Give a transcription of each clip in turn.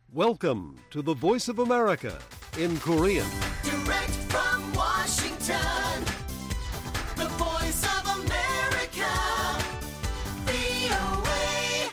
Welcome to the Voice of America in Korean. Direct from Washington, the Voice of America, VOA.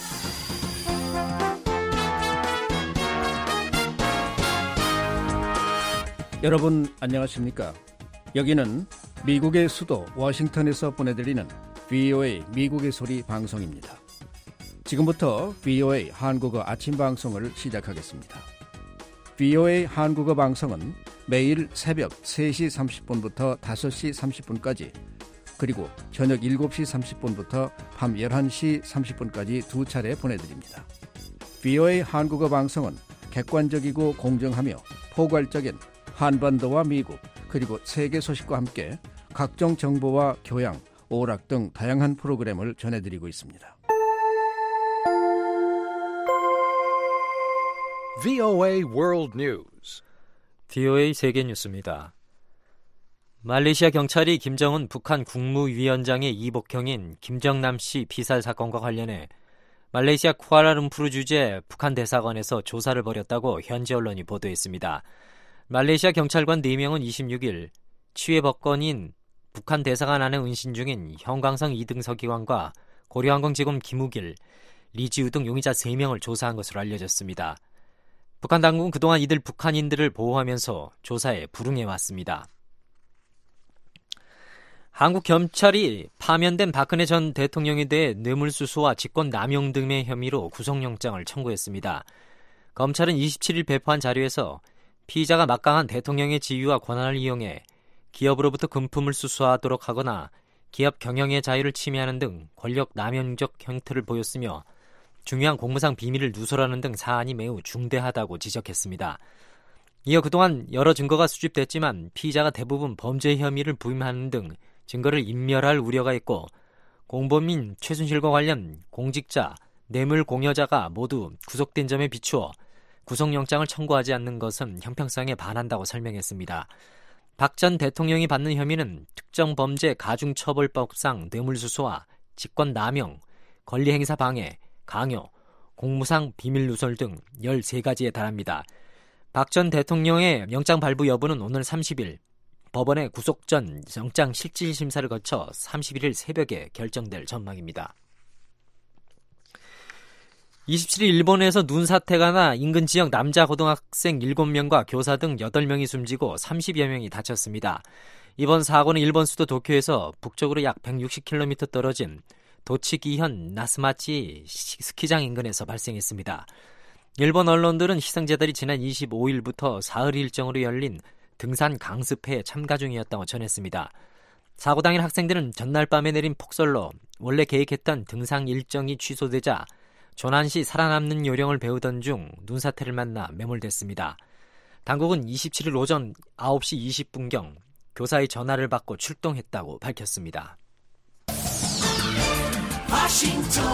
여러분 안녕하십니까? 여기는 미국의 수도 워싱턴에서 보내드리는 VOA 미국의 소리 방송입니다. 지금부터 VOA 한국어 아침 방송을 시작하겠습니다. VOA 한국어 방송은 매일 새벽 3시 30분부터 5시 30분까지 그리고 저녁 7시 30분부터 밤 11시 30분까지 두 차례 보내드립니다. VOA 한국어 방송은 객관적이고 공정하며 포괄적인 한반도와 미국 그리고 세계 소식과 함께 각종 정보와 교양, 오락 등 다양한 프로그램을 전해드리고 있습니다. VOA World News. VOA 세계 뉴스입니다. 말레이시아 경찰이 김정은 북한 국무위원장의 이복형인 김정남 씨 피살 사건과 관련해 말레이시아 쿠알라룸푸르 주재 북한 대사관에서 조사를 벌였다고 현지 언론이 보도했습니다. 말레이시아 경찰관 4명은 26일 취해 법권인 북한 대사관 안에 운신 중인 형광성 2등 서기관과 고려항공 직원 김우길, 리지우 등 용의자 3명을 조사한 것으로 알려졌습니다. 북한 당국은 그동안 이들 북한인들을 보호하면서 조사에 불응해왔습니다. 한국 경찰이 파면된 박근혜 전 대통령에 대해 뇌물수수와 직권남용 등의 혐의로 구속영장을 청구했습니다. 검찰은 27일 배포한 자료에서 피의자가 막강한 대통령의 지위와 권한을 이용해 기업으로부터 금품을 수수하도록 하거나 기업 경영의 자유를 침해하는 등 권력 남용적 형태를 보였으며 중요한 공무상 비밀을 누설하는 등 사안이 매우 중대하다고 지적했습니다. 이어 그동안 여러 증거가 수집됐지만 피의자가 대부분 범죄 혐의를 부인하는 등 증거를 인멸할 우려가 있고 공범인 최순실과 관련 공직자, 뇌물 공여자가 모두 구속된 점에 비추어 구속영장을 청구하지 않는 것은 형평성에 반한다고 설명했습니다. 박 전 대통령이 받는 혐의는 특정범죄 가중처벌법상 뇌물수수와 직권남용, 권리행사 방해, 강요, 공무상 비밀누설 등 13가지에 달합니다. 박 전 대통령의 영장 발부 여부는 오늘 30일 법원의 구속 전 영장 실질 심사를 거쳐 31일 새벽에 결정될 전망입니다. 27일 일본에서 눈사태가 나 인근 지역 남자 고등학생 7명과 교사 등 8명이 숨지고 30여 명이 다쳤습니다. 이번 사고는 일본 수도 도쿄에서 북쪽으로 약 160km 떨어진 도치기현 나스마치 스키장 인근에서 발생했습니다. 일본 언론들은 희생자들이 지난 25일부터 사흘 일정으로 열린 등산 강습회에 참가 중이었다고 전했습니다. 사고 당일 학생들은 전날 밤에 내린 폭설로 원래 계획했던 등산 일정이 취소되자 조난시 살아남는 요령을 배우던 중 눈사태를 만나 매몰됐습니다. 당국은 27일 오전 9시 20분경 교사의 전화를 받고 출동했다고 밝혔습니다. Washington,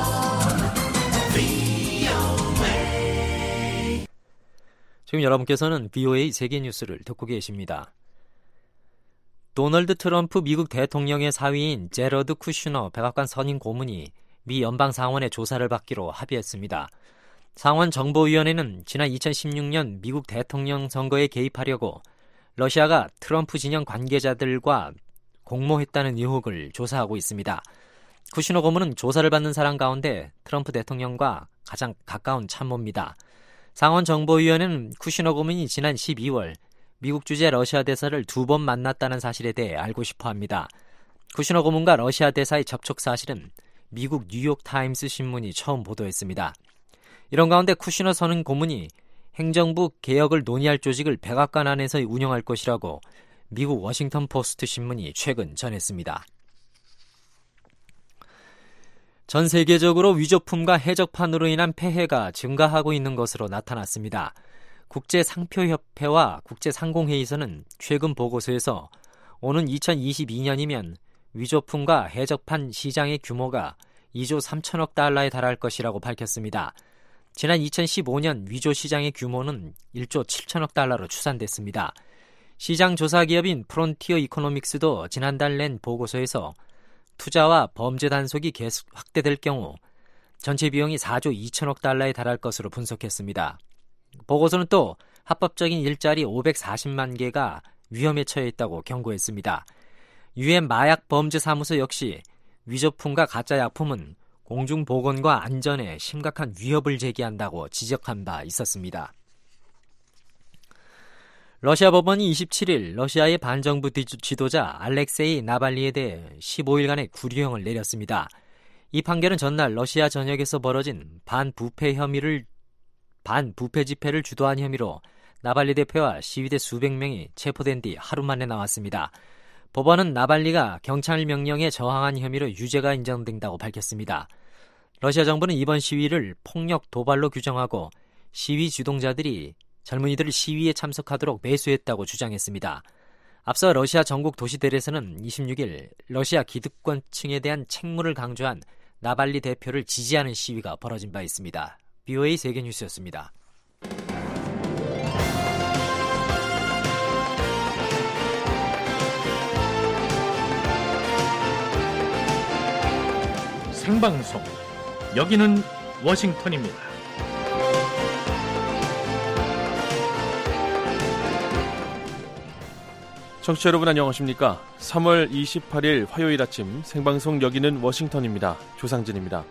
VOA. 지금 여러분께서는 VOA 세계 뉴스를 듣고 계십니다. 도널드 트럼프 미국 대통령의 사위인 제러드 쿠슈너 백악관 선임 고문이 미 연방상원의 조사를 받기로 합의했습니다. 상원 정보위원회는 지난 2016년 미국 대통령 선거에 개입하려고 러시아가 트럼프 진영 관계자들과 공모했다는 의혹을 조사하고 있습니다. 쿠슈너 고문은 조사를 받는 사람 가운데 트럼프 대통령과 가장 가까운 참모입니다. 상원 정보위원회는 쿠슈너 고문이 지난 12월 미국 주재 러시아 대사를 2번 만났다는 사실에 대해 알고 싶어합니다. 쿠슈너 고문과 러시아 대사의 접촉 사실은 미국 뉴욕타임스 신문이 처음 보도했습니다. 이런 가운데 쿠슈너 선 고문이 행정부 개혁을 논의할 조직을 백악관 안에서 운영할 것이라고 미국 워싱턴 포스트 신문이 최근 전했습니다. 전 세계적으로 위조품과 해적판으로 인한 폐해가 증가하고 있는 것으로 나타났습니다. 국제상표협회와 국제상공회의소는 최근 보고서에서 오는 2022년이면 위조품과 해적판 시장의 규모가 2조 3천억 달러에 달할 것이라고 밝혔습니다. 지난 2015년 위조 시장의 규모는 1조 7천억 달러로 추산됐습니다. 시장 조사 기업인 프론티어 이코노믹스도 지난달 낸 보고서에서 투자와 범죄 단속이 계속 확대될 경우 전체 비용이 4조 2천억 달러에 달할 것으로 분석했습니다. 보고서는 또 합법적인 일자리 540만 개가 위험에 처해 있다고 경고했습니다. UN 마약범죄사무소 역시 위조품과 가짜 약품은 공중보건과 안전에 심각한 위협을 제기한다고 지적한 바 있었습니다. 러시아 법원이 27일 러시아의 반정부 지도자 알렉세이 나발리에 대해 15일간의 구류형을 내렸습니다. 이 판결은 전날 러시아 전역에서 벌어진 반부패 집회를 주도한 혐의로 나발리 대표와 시위대 수백 명이 체포된 뒤 하루 만에 나왔습니다. 법원은 나발리가 경찰 명령에 저항한 혐의로 유죄가 인정된다고 밝혔습니다. 러시아 정부는 이번 시위를 폭력 도발로 규정하고 시위 주동자들이 젊은이들을 시위에 참석하도록 매수했다고 주장했습니다. 앞서 러시아 전국 도시들에서는 26일 러시아 기득권층에 대한 책무를 강조한 나발리 대표를 지지하는 시위가 벌어진 바 있습니다. VOA 세계뉴스였습니다. 생방송 여기는 워싱턴입니다. 청취자 여러분 안녕하십니까? 3월 28일 화요일 아침 생방송 여기는 워싱턴입니다. 조상진입니다.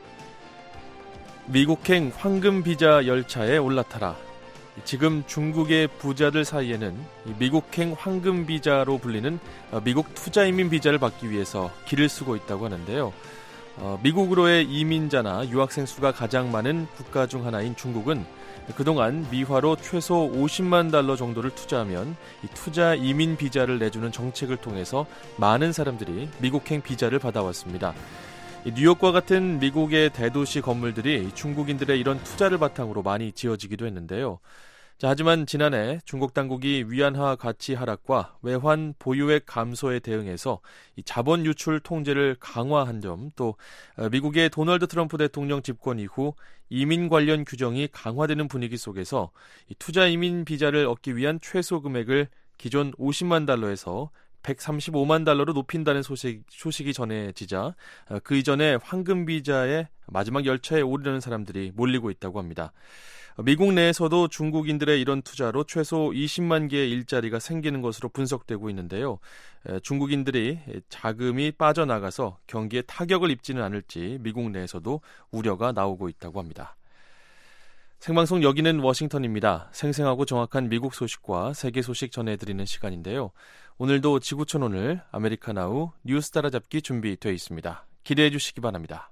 미국행 황금 비자 열차에 올라타라. 지금 중국의 부자들 사이에는 미국행 황금 비자로 불리는 미국 투자이민 비자를 받기 위해서 길을 쓰고 있다고 하는데요. 미국으로의 이민자나 유학생 수가 가장 많은 국가 중 하나인 중국은 그동안 미화로 최소 50만 달러 정도를 투자하면 이 투자 이민 비자를 내주는 정책을 통해서 많은 사람들이 미국행 비자를 받아왔습니다. 뉴욕과 같은 미국의 대도시 건물들이 중국인들의 이런 투자를 바탕으로 많이 지어지기도 했는데요. 하지만 지난해 중국 당국이 위안화 가치 하락과 외환 보유액 감소에 대응해서 이 자본 유출 통제를 강화한 점, 또 미국의 도널드 트럼프 대통령 집권 이후 이민 관련 규정이 강화되는 분위기 속에서 이 투자 이민 비자를 얻기 위한 최소 금액을 기존 50만 달러에서 135만 달러로 높인다는 소식이 전해지자 그 이전에 황금 비자의 마지막 열차에 오르려는 사람들이 몰리고 있다고 합니다. 미국 내에서도 중국인들의 이런 투자로 최소 20만 개의 일자리가 생기는 것으로 분석되고 있는데요. 중국인들이 자금이 빠져나가서 경기에 타격을 입지는 않을지 미국 내에서도 우려가 나오고 있다고 합니다. 생방송 여기는 워싱턴입니다. 생생하고 정확한 미국 소식과 세계 소식 전해드리는 시간인데요. 오늘도 지구촌 오늘 아메리카나우 뉴스 따라잡기 준비되어 있습니다. 기대해 주시기 바랍니다.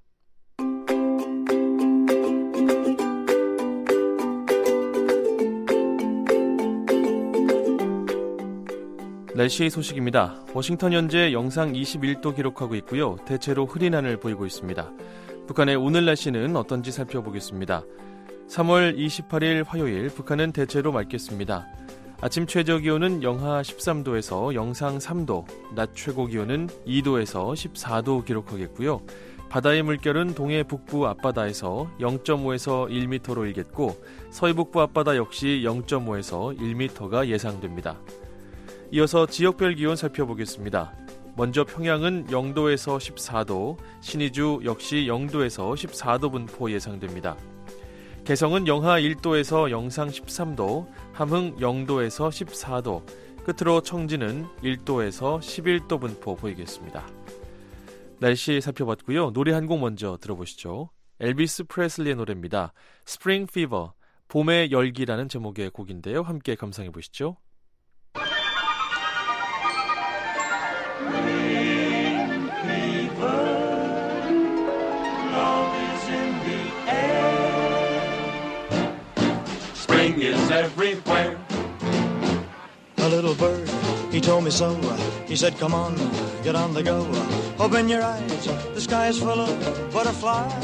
날씨 소식입니다. 워싱턴 현재 영상 21도 기록하고 있고요. 대체로 흐린 하늘 보이고 있습니다. 북한의 오늘 날씨는 어떤지 살펴보겠습니다. 3월 28일 화요일 북한은 대체로 맑겠습니다. 아침 최저 기온은 영하 13도에서 영상 3도, 낮 최고 기온은 2도에서 14도 기록하겠고요. 바다의 물결은 동해 북부 앞바다에서 0.5에서 1m로 일겠고 서해 북부 앞바다 역시 0.5에서 1m가 예상됩니다. 이어서 지역별 기온 살펴보겠습니다. 먼저 평양은 0도에서 14도, 신의주 역시 0도에서 14도 분포 예상됩니다. 개성은 영하 1도에서 영상 13도, 함흥 0도에서 14도, 끝으로 청진은 1도에서 11도 분포 보이겠습니다. 날씨 살펴봤고요. 노래 한 곡 먼저 들어보시죠. 엘비스 프레슬리의 노래입니다. Spring Fever, 봄의 열기라는 제목의 곡인데요. 함께 감상해 보시죠. Is everywhere. A little bird, he told me so. He said, come on, get on the go. Open your eyes, the sky is full of butterflies.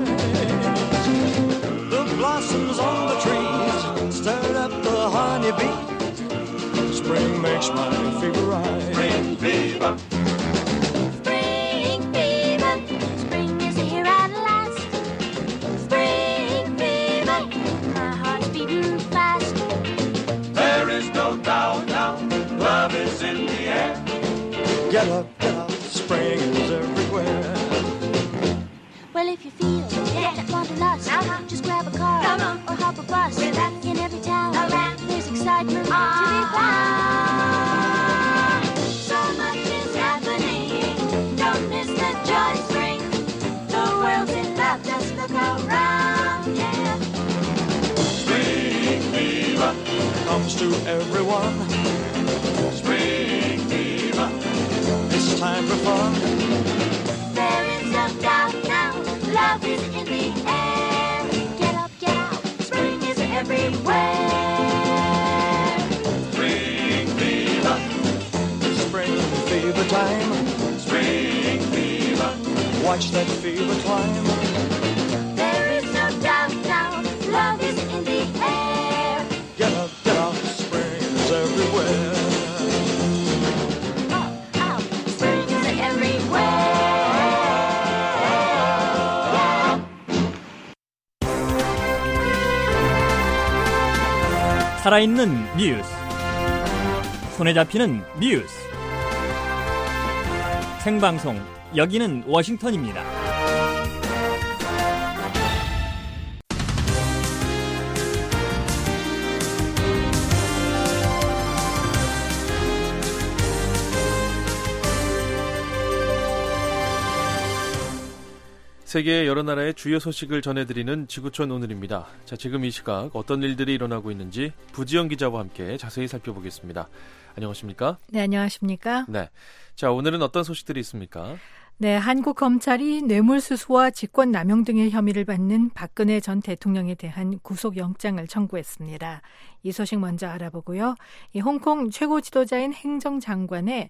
The blossoms on the trees stirred up the honeybee. Spring makes my fever rise. Spring fever. Spring fever. Spring is here at last. Spring fever. My heart's beating fast. There is no doubt now. Love is in the air. Get up, spring is everywhere. Well, if you feel like wanderlust, just grab a car or hop a bus. In every town comes to everyone. Spring fever. It's time for fun. There is no doubt now, love is in the air. Get up, get out, spring is everywhere. Spring fever. Spring fever time. Spring fever. Watch that fever climb. There is no doubt now, love is in the air. Get up, spring is everywhere. Up, out, spring is everywhere. 살아있는 뉴스, 손에 잡히는 뉴스, 생방송, 여기는 워싱턴입니다. 세계의 여러 나라의 주요 소식을 전해드리는 지구촌 오늘입니다. 자, 지금 이 시각 어떤 일들이 일어나고 있는지 부지영 기자와 함께 자세히 살펴보겠습니다. 안녕하십니까? 네, 안녕하십니까? 네. 자, 오늘은 어떤 소식들이 있습니까? 네, 한국 검찰이 뇌물수수와 직권남용 등의 혐의를 받는 박근혜 전 대통령에 대한 구속영장을 청구했습니다. 이 소식 먼저 알아보고요. 이 홍콩 최고 지도자인 행정장관의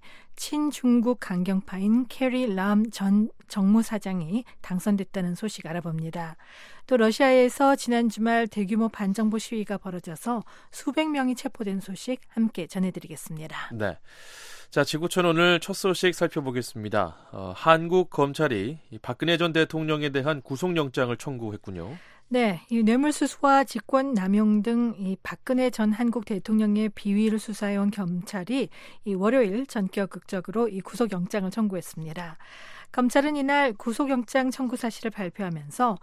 친중국 강경파인 캐리 람 전 정무사장이 당선됐다는 소식 알아봅니다. 또 러시아에서 지난 주말 대규모 반정부 시위가 벌어져서 수백 명이 체포된 소식 함께 전해드리겠습니다. 네. 자, 지구촌 오늘 첫 소식 살펴보겠습니다. 한국 검찰이 박근혜 전 대통령에 대한 구속영장을 청구했군요. 네, 이 뇌물수수와 직권남용 등 이 박근혜 전 한국 대통령의 비위를 수사해온 검찰이 이 월요일 전격극적으로 이 구속영장을 청구했습니다. 검찰은 이날 구속영장 청구 사실을 발표하면서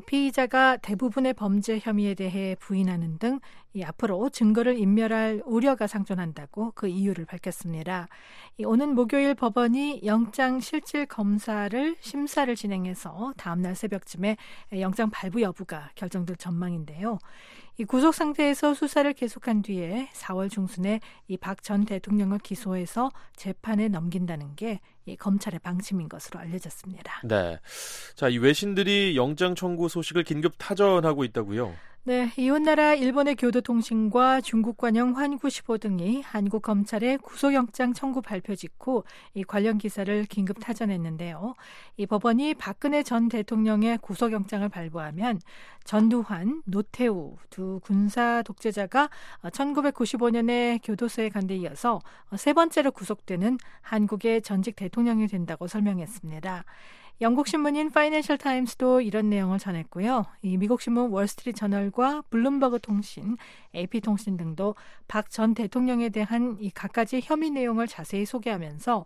피의자가 대부분의 범죄 혐의에 대해 부인하는 등 앞으로 증거를 인멸할 우려가 상존한다고 그 이유를 밝혔습니다. 오는 목요일 법원이 영장 실질 검사를 심사를 진행해서 다음 날 새벽쯤에 영장 발부 여부가 결정될 전망인데요. 이 구속 상태에서 수사를 계속한 뒤에 4월 중순에 이 박 전 대통령을 기소해서 재판에 넘긴다는 게 이 검찰의 방침인 것으로 알려졌습니다. 네. 자, 이 외신들이 영장 청구 소식을 긴급 타전하고 있다고요? 네, 이웃나라 일본의 교도통신과 중국 관영 환구시보 등이 한국 검찰의 구속영장 청구 발표 직후 이 관련 기사를 긴급 타전했는데요. 이 법원이 박근혜 전 대통령의 구속영장을 발부하면 전두환, 노태우 두 군사 독재자가 1995년에 교도소에 간 데 이어서 세 번째로 구속되는 한국의 전직 대통령이 된다고 설명했습니다. 영국 신문인 파이낸셜 타임스도 이런 내용을 전했고요. 이 미국 신문 월스트리트 저널과 블룸버그 통신, AP 통신 등도 박 전 대통령에 대한 이 갖가지 혐의 내용을 자세히 소개하면서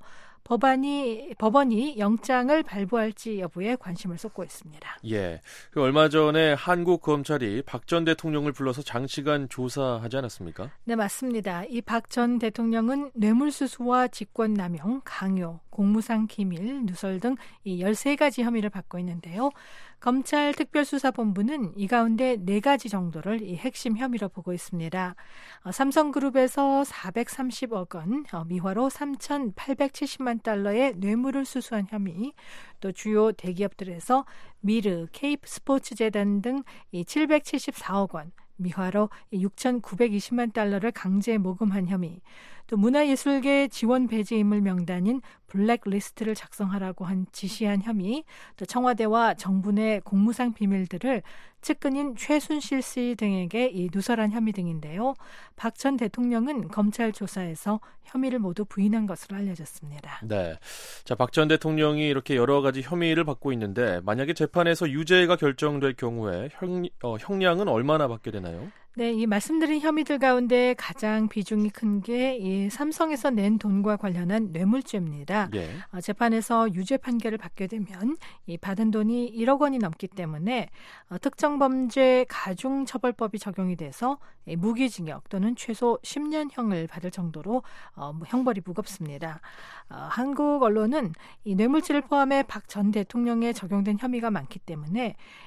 법원이 영장을 발부할지 여부에 관심을 쏟고 있습니다. 예, 얼마 전에 한국 검찰이 박 전 대통령을 불러서 장시간 조사하지 않았습니까? 네, 맞습니다. 이 박 전 대통령은 뇌물수수와 직권남용, 강요, 공무상 기밀, 누설 등 이 13가지 혐의를 받고 있는데요. 검찰 특별수사본부는 이 가운데 4가지 정도를 이 핵심 혐의로 보고 있습니다. 삼성그룹에서 430억 원, 미화로 3,870만 달러의 뇌물을 수수한 혐의, 또 주요 대기업들에서 미르, 케이프 스포츠재단 등 이 774억 원, 미화로 6,920만 달러를 강제 모금한 혐의, 또 문화예술계 지원 배제 인물 명단인 블랙리스트를 작성하라고 지시한 혐의, 또 청와대와 정부 내 공무상 비밀들을 측근인 최순실 씨 등에게 누설한 혐의 등인데요. 박 전 대통령은 검찰 조사에서 혐의를 모두 부인한 것으로 알려졌습니다. 네, 자, 박 전 대통령이 이렇게 여러 가지 혐의를 받고 있는데 만약에 재판에서 유죄가 결정될 경우에 형량은 얼마나 받게 되나요? 네, 이 말씀드린 혐의들 가운데 가장 비중이 큰 게 이 삼성에서 낸 돈과 관련한 뇌물죄입니다. 예. 재판에서 유죄 판결을 받게 되면 이 받은 돈이 1억 원이 넘기 때문에 특정범죄 가중처벌법이 적용이 돼서 무기징역 또는 최소 10년형을 받을 정도로 형벌이 무겁습니다. 한국 언론은 이 뇌물죄를 포함해 박 전 대통령에 적용된 혐의가 많기 때문에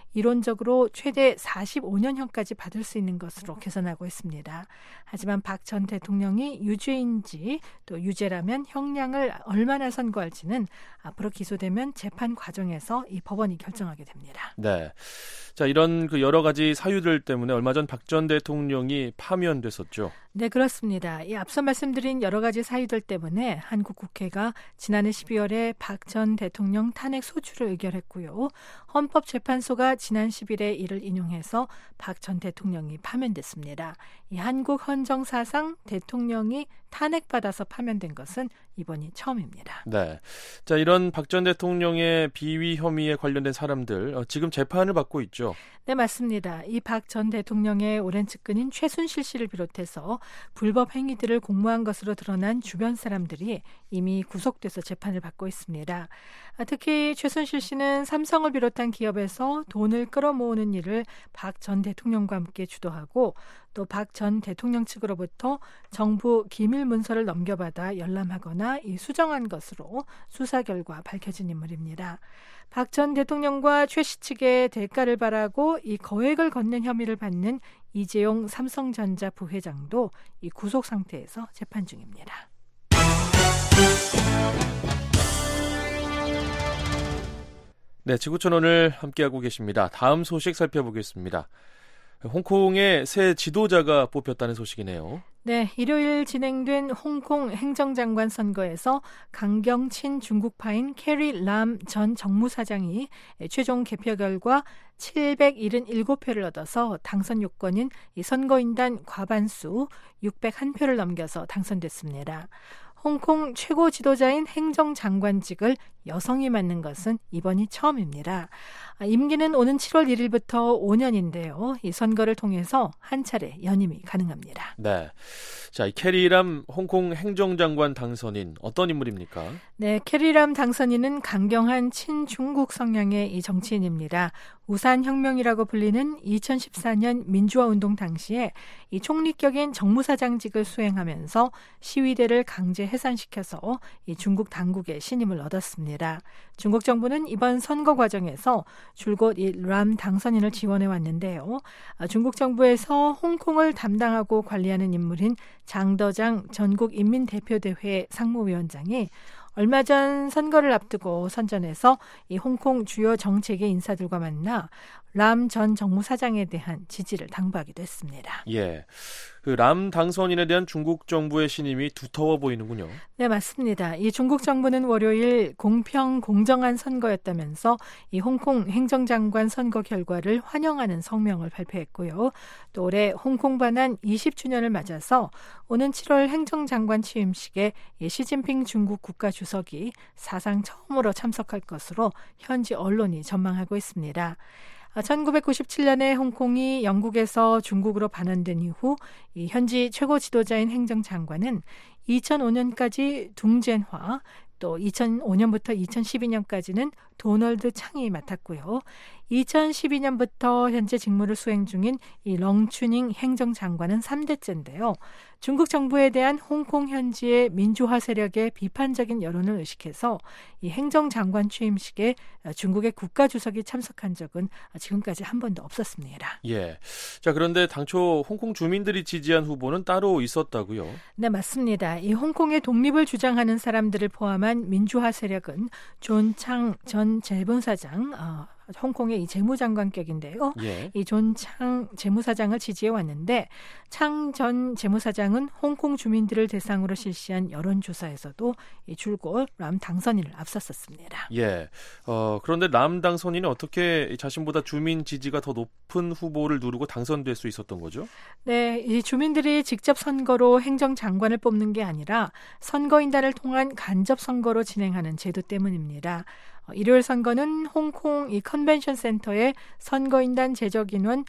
이론적으로 최대 45년형까지 받을 수 있는 것으로 개선하고 있습니다. 하지만 박 전 대통령이 유죄인지 또 유죄라면 형량을 얼마나 선고할지는 앞으로 기소되면 재판 과정에서 이 법원이 결정하게 됩니다. 네. 자, 이런 그 여러 가지 사유들 때문에 얼마 전 박 전 대통령이 파면됐었죠. 네, 그렇습니다. 이 앞서 말씀드린 여러 가지 사유들 때문에 한국 국회가 지난해 12월에 박 전 대통령 탄핵 소추를 의결했고요. 헌법재판소가 지난 10일에 이를 인용해서 박 전 대통령이 파면됐습니다. 이 한국 헌정 사상 대통령이 탄핵받아서 파면된 것은 이번이 처음입니다. 네. 자, 이런 박 전 대통령의 비위 혐의에 관련된 사람들 지금 재판을 받고 있죠. 네, 맞습니다. 이 박 전 대통령의 오랜 측근인 최순실 씨를 비롯해서 불법 행위들을 공모한 것으로 드러난 주변 사람들이 이미 구속돼서 재판을 받고 있습니다. 특히 최순실 씨는 삼성을 비롯한 기업에서 돈을 끌어모으는 일을 박 전 대통령과 함께 주도하고 또 박 전 대통령 측으로부터 정부 기밀 문서를 넘겨받아 열람하거나 수정한 것으로 수사 결과 밝혀진 인물입니다. 박 전 대통령과 최 씨 측의 대가를 바라고 이 거액을 건넨 혐의를 받는 이재용 삼성전자 부회장도 이 구속 상태에서 재판 중입니다. 네, 지구촌 오늘 함께하고 계십니다. 다음 소식 살펴보겠습니다. 홍콩의 새 지도자가 뽑혔다는 소식이네요. 네, 일요일 진행된 홍콩 행정장관 선거에서 강경 친중국파인 캐리 람 전 정무사장이 최종 개표 결과 777표를 얻어서 당선 요건인 이 선거인단 과반수 601표를 넘겨서 당선됐습니다. 홍콩 최고 지도자인 행정장관직을 여성이 맡는 것은 이번이 처음입니다. 임기는 오는 7월 1일부터 5년인데요. 이 선거를 통해서 한 차례 연임이 가능합니다. 네. 자, 이 캐리람 홍콩 행정장관 당선인 어떤 인물입니까? 네, 캐리람 당선인은 강경한 친중국 성향의 이 정치인입니다. 우산혁명이라고 불리는 2014년 민주화 운동 당시에 이 총리격인 정무사장직을 수행하면서 시위대를 강제 해산시켜서 이 중국 당국의 신임을 얻었습니다. 중국 정부는 이번 선거 과정에서 줄곧 이 람 당선인을 지원해 왔는데요. 중국 정부에서 홍콩을 담당하고 관리하는 인물인 장더장 전국인민대표대회 상무위원장이 얼마 전 선거를 앞두고 선전에서 이 홍콩 주요 정책계 인사들과 만나 람 전 정무사장에 대한 지지를 당부하기도 했습니다. 예, 그 람 당선인에 대한 중국 정부의 신임이 두터워 보이는군요. 네, 맞습니다. 이 중국 정부는 월요일 공평 공정한 선거였다면서 이 홍콩 행정장관 선거 결과를 환영하는 성명을 발표했고요. 또 올해 홍콩 반환 20주년을 맞아서 오는 7월 행정장관 취임식에 시진핑 중국 국가주석이 사상 처음으로 참석할 것으로 현지 언론이 전망하고 있습니다. 1997년에 홍콩이 영국에서 중국으로 반환된 이후 이 현지 최고 지도자인 행정장관은 2005년까지 둥젠화, 또 2005년부터 2012년까지는 도널드 창이 맡았고요. 2012년부터 현재 직무를 수행 중인 이 렁추닝 행정장관은 3대째인데요. 중국 정부에 대한 홍콩 현지의 민주화 세력의 비판적인 여론을 의식해서 이 행정장관 취임식에 중국의 국가주석이 참석한 적은 지금까지 한 번도 없었습니다. 예. 자, 그런데 당초 홍콩 주민들이 지지한 후보는 따로 있었다고요? 네, 맞습니다. 이 홍콩의 독립을 주장하는 사람들을 포함한 민주화 세력은 존 창 전 재무사장, 홍콩의 이 재무장관격인데요. 예. 이 존 창 재무사장을 지지해 왔는데 창 전 재무사장은 홍콩 주민들을 대상으로 실시한 여론조사에서도 이 줄곧 람 당선인을 앞섰었습니다. 예. 그런데 람 당선인은 어떻게 자신보다 주민 지지가 더 높은 후보를 누르고 당선될 수 있었던 거죠? 네, 이 주민들이 직접 선거로 행정장관을 뽑는 게 아니라 선거인단을 통한 간접 선거로 진행하는 제도 때문입니다. 일요일 선거는 홍콩 이 컨벤션 센터에 선거인단 제적 인원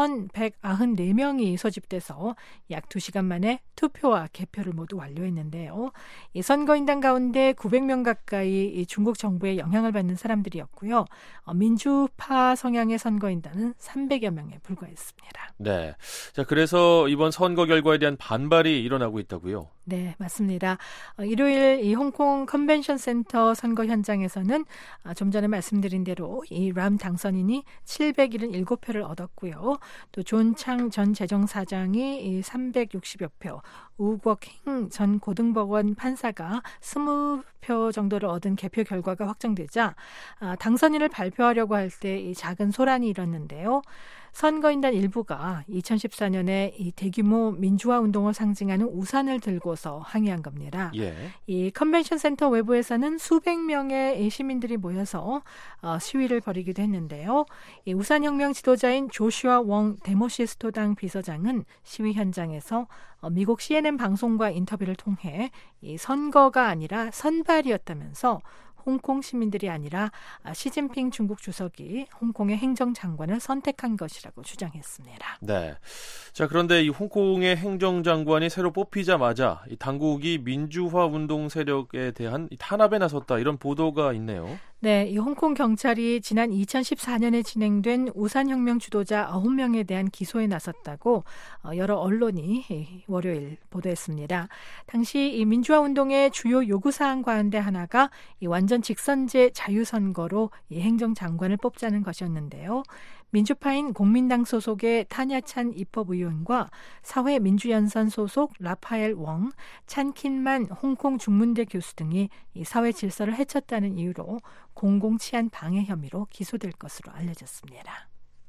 1,194명이 소집돼서 약 2시간 만에 투표와 개표를 모두 완료했는데요. 이 선거인단 가운데 900명 가까이 이 중국 정부의 영향을 받는 사람들이었고요. 민주파 성향의 선거인단은 300여 명에 불과했습니다. 네. 자, 그래서 이번 선거 결과에 대한 반발이 일어나고 있다고요? 네, 맞습니다. 일요일 이 홍콩 컨벤션 센터 선거 현장에서는 좀 전에 말씀드린 대로 이 람 당선인이 777표를 얻었고요. 또 존 창 전 재정사장이 이 360여 표, 우국행 전 고등법원 판사가 20표 정도를 얻은 개표 결과가 확정되자 당선인을 발표하려고 할 때 이 작은 소란이 일었는데요. 선거인단 일부가 2014년에 이 대규모 민주화 운동을 상징하는 우산을 들고서 항의한 겁니다. 예. 이 컨벤션 센터 외부에서는 수백 명의 시민들이 모여서 시위를 벌이기도 했는데요. 이 우산혁명 지도자인 조슈아 웡 데모시스토당 비서장은 시위 현장에서 미국 CNN 방송과 인터뷰를 통해 이 선거가 아니라 선발이었다면서 홍콩 시민들이 아니라 시진핑 중국 주석이 홍콩의 행정장관을 선택한 것이라고 주장했습니다. 네. 자, 그런데 이 홍콩의 행정장관이 새로 뽑히자마자 이 당국이 민주화 운동 세력에 대한 탄압에 나섰다 이런 보도가 있네요. 네, 이 홍콩 경찰이 지난 2014년에 진행된 우산혁명 주도자 9명에 대한 기소에 나섰다고 여러 언론이 월요일 보도했습니다. 당시 이 민주화 운동의 주요 요구사항 가운데 하나가 이 완전 직선제 자유선거로 이 행정장관을 뽑자는 것이었는데요. 민주파인 공민당 소속의 타냐찬 입법의원과 사회민주연선 소속 라파엘 웡, 찬킨만 홍콩 중문대 교수 등이 이 사회 질서를 해쳤다는 이유로 공공치안 방해 혐의로 기소될 것으로 알려졌습니다.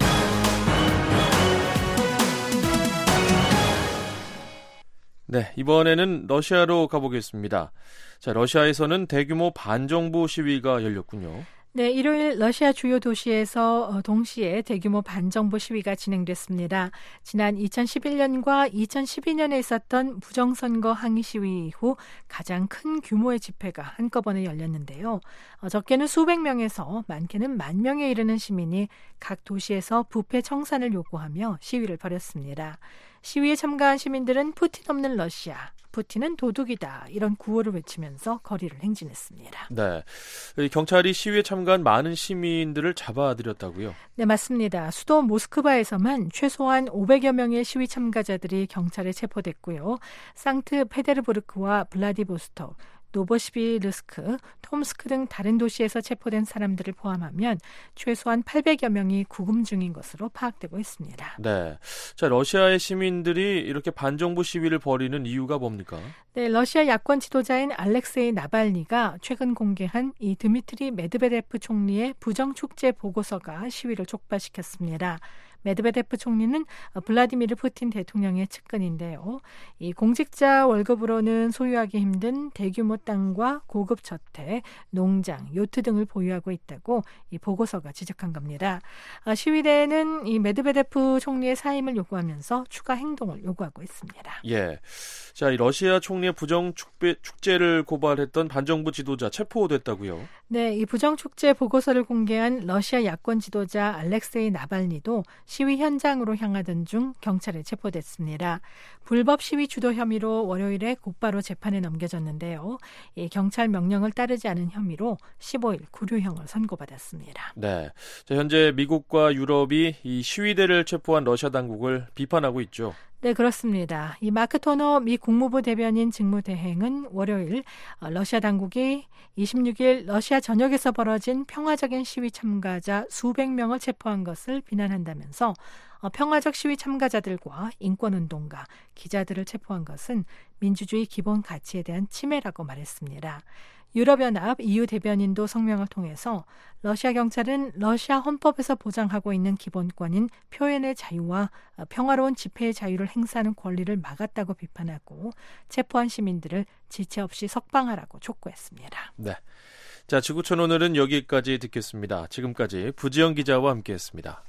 네, 이번에는 러시아로 가보겠습니다. 자, 러시아에서는 대규모 반정부 시위가 열렸군요. 네, 일요일 러시아 주요 도시에서 동시에 대규모 반정부 시위가 진행됐습니다. 지난 2011년과 2012년에 있었던 부정선거 항의 시위 이후 가장 큰 규모의 집회가 한꺼번에 열렸는데요. 적게는 수백 명에서 많게는 10,000명에 이르는 시민이 각 도시에서 부패 청산을 요구하며 시위를 벌였습니다. 시위에 참가한 시민들은 푸틴 없는 러시아, 푸틴은 도둑이다 이런 구호를 외치면서 거리를 행진했습니다. 네, 경찰이 시위에 참가한 많은 시민들을 잡아들였다고요? 네, 맞습니다. 수도 모스크바에서만 최소한 500여 명의 시위 참가자들이 경찰에 체포됐고요. 상트페테르부르크와 블라디보스톡, 노보시비르스크, 톰스크 등 다른 도시에서 체포된 사람들을 포함하면 최소한 800여 명이 구금 중인 것으로 파악되고 있습니다. 네, 자, 러시아의 시민들이 이렇게 반정부 시위를 벌이는 이유가 뭡니까? 네, 러시아 야권 지도자인 알렉세이 나발니가 최근 공개한 이 드미트리 메드베데프 총리의 부정축제 보고서가 시위를 촉발시켰습니다. 메드베데프 총리는 블라디미르 푸틴 대통령의 측근인데요. 이 공직자 월급으로는 소유하기 힘든 대규모 땅과 고급 저택, 농장, 요트 등을 보유하고 있다고 이 보고서가 지적한 겁니다. 시위대는 이 메드베데프 총리의 사임을 요구하면서 추가 행동을 요구하고 있습니다. 예, 자, 이 러시아 총리의 부정축제를 고발했던 반정부 지도자 체포됐다고요? 네, 이 부정축제 보고서를 공개한 러시아 야권 지도자 알렉세이 나발니도 시위 현장으로 향하던 중 경찰에 체포됐습니다. 불법 시위 주도 혐의로 월요일에 곧바로 재판에 넘겨졌는데요. 이 경찰 명령을 따르지 않은 혐의로 15일 구류형을 선고받았습니다. 네, 자, 현재 미국과 유럽이 이 시위대를 체포한 러시아 당국을 비판하고 있죠. 네, 그렇습니다. 이 마크 토너 미 국무부 대변인 직무대행은 월요일 러시아 당국이 26일 러시아 전역에서 벌어진 평화적인 시위 참가자 수백 명을 체포한 것을 비난한다면서 평화적 시위 참가자들과 인권운동가, 기자들을 체포한 것은 민주주의 기본 가치에 대한 침해라고 말했습니다. 유럽연합 EU 대변인도 성명을 통해서 러시아 경찰은 러시아 헌법에서 보장하고 있는 기본권인 표현의 자유와 평화로운 집회의 자유를 행사하는 권리를 막았다고 비판하고 체포한 시민들을 지체 없이 석방하라고 촉구했습니다. 네, 자, 지구촌 오늘은 여기까지 듣겠습니다. 지금까지 부지영 기자와 함께했습니다.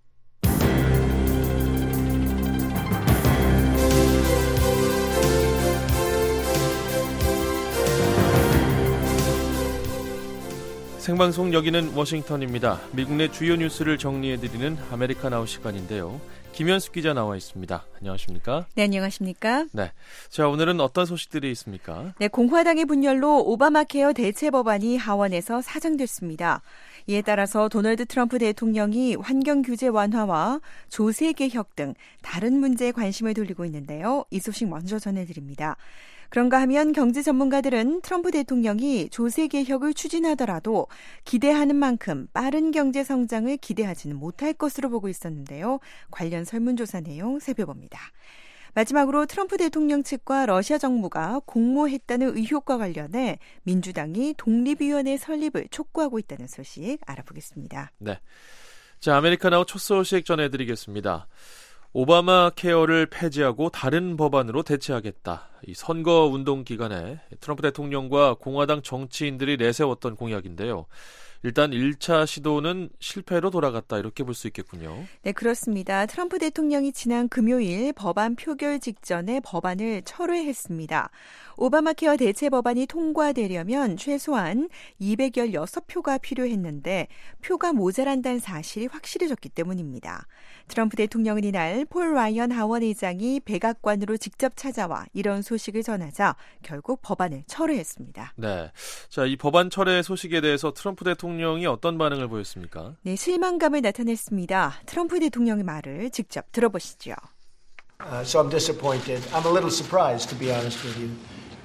생방송 여기는 워싱턴입니다. 미국 내 주요 뉴스를 정리해드리는 아메리카 나우 시간인데요. 김현숙 기자 나와 있습니다. 안녕하십니까? 네, 안녕하십니까? 네, 자, 오늘은 어떤 소식들이 있습니까? 네, 공화당의 분열로 오바마 케어 대체 법안이 하원에서 사정됐습니다. 이에 따라서 도널드 트럼프 대통령이 환경 규제 완화와 조세 개혁 등 다른 문제에 관심을 돌리고 있는데요. 이 소식 먼저 전해드립니다. 그런가 하면 경제 전문가들은 트럼프 대통령이 조세 개혁을 추진하더라도 기대하는 만큼 빠른 경제 성장을 기대하지는 못할 것으로 보고 있었는데요. 관련 설문조사 내용 살펴봅니다. 마지막으로 트럼프 대통령 측과 러시아 정부가 공모했다는 의혹과 관련해 민주당이 독립위원회 설립을 촉구하고 있다는 소식 알아보겠습니다. 네, 자, 아메리카나우 첫 소식 전해드리겠습니다. 오바마 케어를 폐지하고 다른 법안으로 대체하겠다. 이 선거 운동 기간에 트럼프 대통령과 공화당 정치인들이 내세웠던 공약인데요. 일단 1차 시도는 실패로 돌아갔다, 이렇게 볼 수 있겠군요. 네, 그렇습니다. 트럼프 대통령이 지난 금요일 법안 표결 직전에 법안을 철회했습니다. 오바마 케어 대체 법안이 통과되려면 최소한 216표가 필요했는데 표가 모자란다는 사실이 확실해졌기 때문입니다. 트럼프 대통령은 이날 폴 라이언 하원 의장이 백악관으로 직접 찾아와 이런 소식을 전하자 결국 법안을 철회했습니다. 네, 자, 이 법안 철회 소식에 대해서 트럼프 대통령이 어떤 반응을 보였습니까? 네, 실망감을 나타냈습니다. 트럼프 대통령의 말을 직접 들어보시죠. So I'm disappointed. I'm a little surprised, to be honest with you.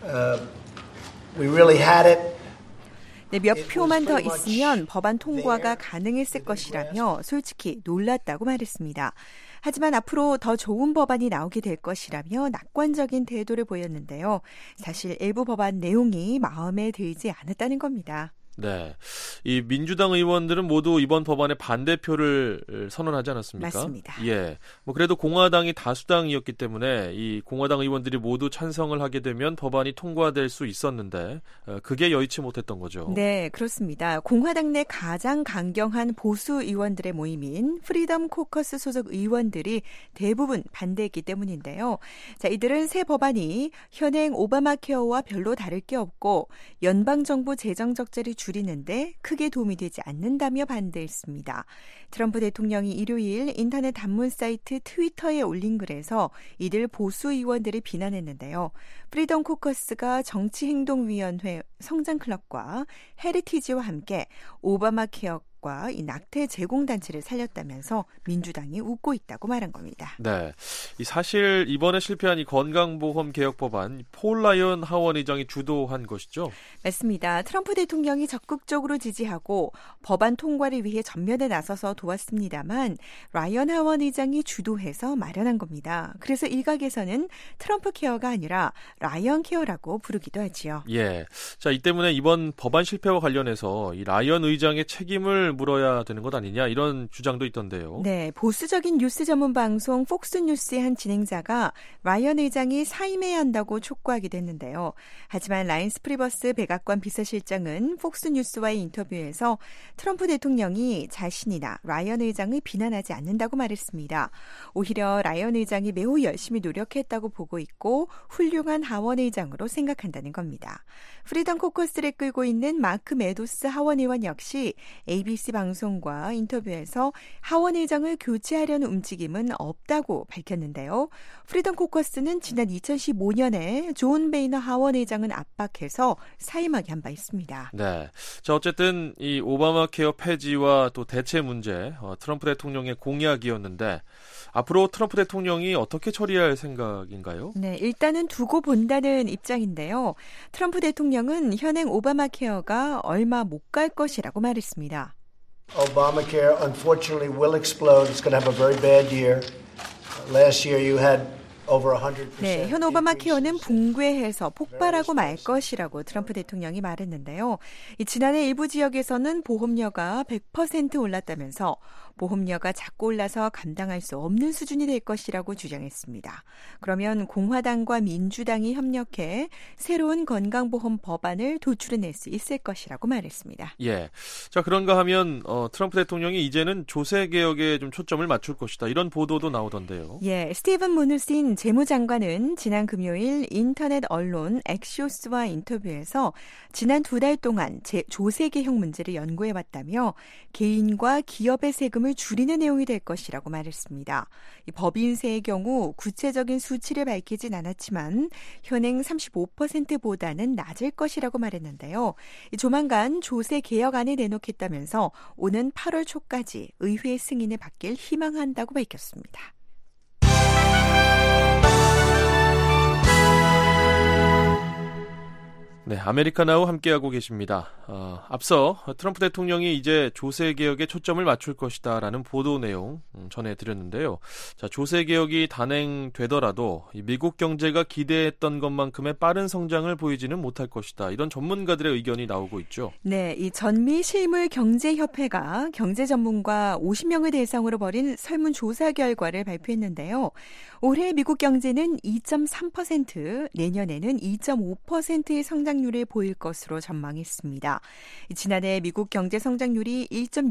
We really had it. 네, 몇 표만 더 있으면 법안 통과가 가능했을 것이라며 솔직히 놀랐다고 말했습니다. 하지만 앞으로 더 좋은 법안이 나오게 될 것이라며 낙관적인 태도를 보였는데요. 사실 일부 법안 내용이 마음에 들지 않았다는 겁니다. 네, 이 민주당 의원들은 모두 이번 법안에 반대표를 선언하지 않았습니까? 맞습니다. 예, 뭐 그래도 공화당이 다수당이었기 때문에 이 공화당 의원들이 모두 찬성을 하게 되면 법안이 통과될 수 있었는데 그게 여의치 못했던 거죠. 네, 그렇습니다. 공화당 내 가장 강경한 보수 의원들의 모임인 프리덤 코커스 소속 의원들이 대부분 반대했기 때문인데요. 자, 이들은 새 법안이 현행 오바마 케어와 별로 다를 게 없고 연방 정부 재정 적자를 줄이는데 크게 도움이 되지 않는다며 반대했습니다. 트럼프 대통령이 일요일 인터넷 단문 사이트 트위터에 올린 글에서 이들 보수 의원들을 비난했는데요. 프리덤 코커스가 정치행동위원회 성장클럽과 헤리티지와 함께 오바마 케어 이 낙태 제공단체를 살렸다면서 민주당이 웃고 있다고 말한 겁니다. 네, 사실 이번에 실패한 이 건강보험 개혁 법안 폴 라이언 하원 의장이 주도한 것이죠? 맞습니다. 트럼프 대통령이 적극적으로 지지하고 법안 통과를 위해 전면에 나서서 도왔습니다만 라이언 하원 의장이 주도해서 마련한 겁니다. 그래서 일각에서는 트럼프 케어가 아니라 라이언 케어라고 부르기도 하지요. 예, 자, 이 때문에 이번 법안 실패와 관련해서 이 라이언 의장의 책임을 물어야 되는 것 아니냐, 이런 주장도 있던데요. 네, 보수적인 뉴스 전문 방송 폭스뉴스의 한 진행자가 라이언 의장이 사임해야 한다고 촉구하기도 했는데요. 하지만 라인스 프리버스 백악관 비서실장은 폭스뉴스와의 인터뷰에서 트럼프 대통령이 자신이나 라이언 의장을 비난하지 않는다고 말했습니다. 오히려 라이언 의장이 매우 열심히 노력했다고 보고 있고 훌륭한 하원 의장으로 생각한다는 겁니다. 프리덤 코커스를 끌고 있는 마크 메도스 하원 의원 역시 ABC 방송과 인터뷰에서 하원 의장을 교체하려는 움직임은 없다고 밝혔는데요. 프리덤 코커스는 지난 2015년에 존 베이너 하원 의장은 압박해서 사임하게 한 바 있습니다. 네, 자, 어쨌든 이 오바마 케어 폐지와 또 대체 문제, 트럼프 대통령의 공약이었는데 앞으로 트럼프 대통령이 어떻게 처리할 생각인가요? 네, 일단은 두고 본다는 입장인데요. 트럼프 대통령은 현행 오바마 케어가 얼마 못 갈 것이라고 말했습니다. Obamacare, unfortunately, will explode. It's going to have a very bad year. Last year you had over 100%. 네, 현 오바마 케어는 붕괴해서 폭발하고 말 것이라고 트럼프 대통령이 말했는데요. 지난해 일부 지역에서는 보험료가 100% 올랐다면서 보험료가 자꾸 올라서 감당할 수 없는 수준이 될 것이라고 주장했습니다. 그러면 공화당과 민주당이 협력해 새로운 건강보험 법안을 도출해낼 수 있을 것이라고 말했습니다. 예, 자, 그런가 하면 트럼프 대통령이 이제는 조세 개혁에 좀 초점을 맞출 것이다, 이런 보도도 나오던데요. 예, 스티븐 무누신 재무장관은 지난 금요일 인터넷 언론 엑시오스와 인터뷰에서 지난 2달 동안 조세 개혁 문제를 연구해왔다며 개인과 기업의 세금을 세금을 줄이는 내용이 될 것이라고 말했습니다. 이 법인세의 경우 구체적인 수치를 밝히진 않았지만 현행 35%보다는 낮을 것이라고 말했는데요. 조만간 조세 개혁안을 내놓겠다면서 오는 8월 초까지 의회 승인을 받길 희망한다고 밝혔습니다. 네, 아메리카나우 함께하고 계십니다. 앞서 트럼프 대통령이 이제 조세 개혁에 초점을 맞출 것이다라는 보도 내용 전해드렸는데요. 자, 조세 개혁이 단행되더라도 미국 경제가 기대했던 것만큼의 빠른 성장을 보이지는 못할 것이다. 이런 전문가들의 의견이 나오고 있죠. 네, 이 전미실물경제협회가 경제 전문가 50명을 대상으로 벌인 설문조사 결과를 발표했는데요. 올해 미국 경제는 2.3%, 내년에는 2.5%의 성장률을 보일 것으로 전망했습니다. 지난해 미국 경제 성장률이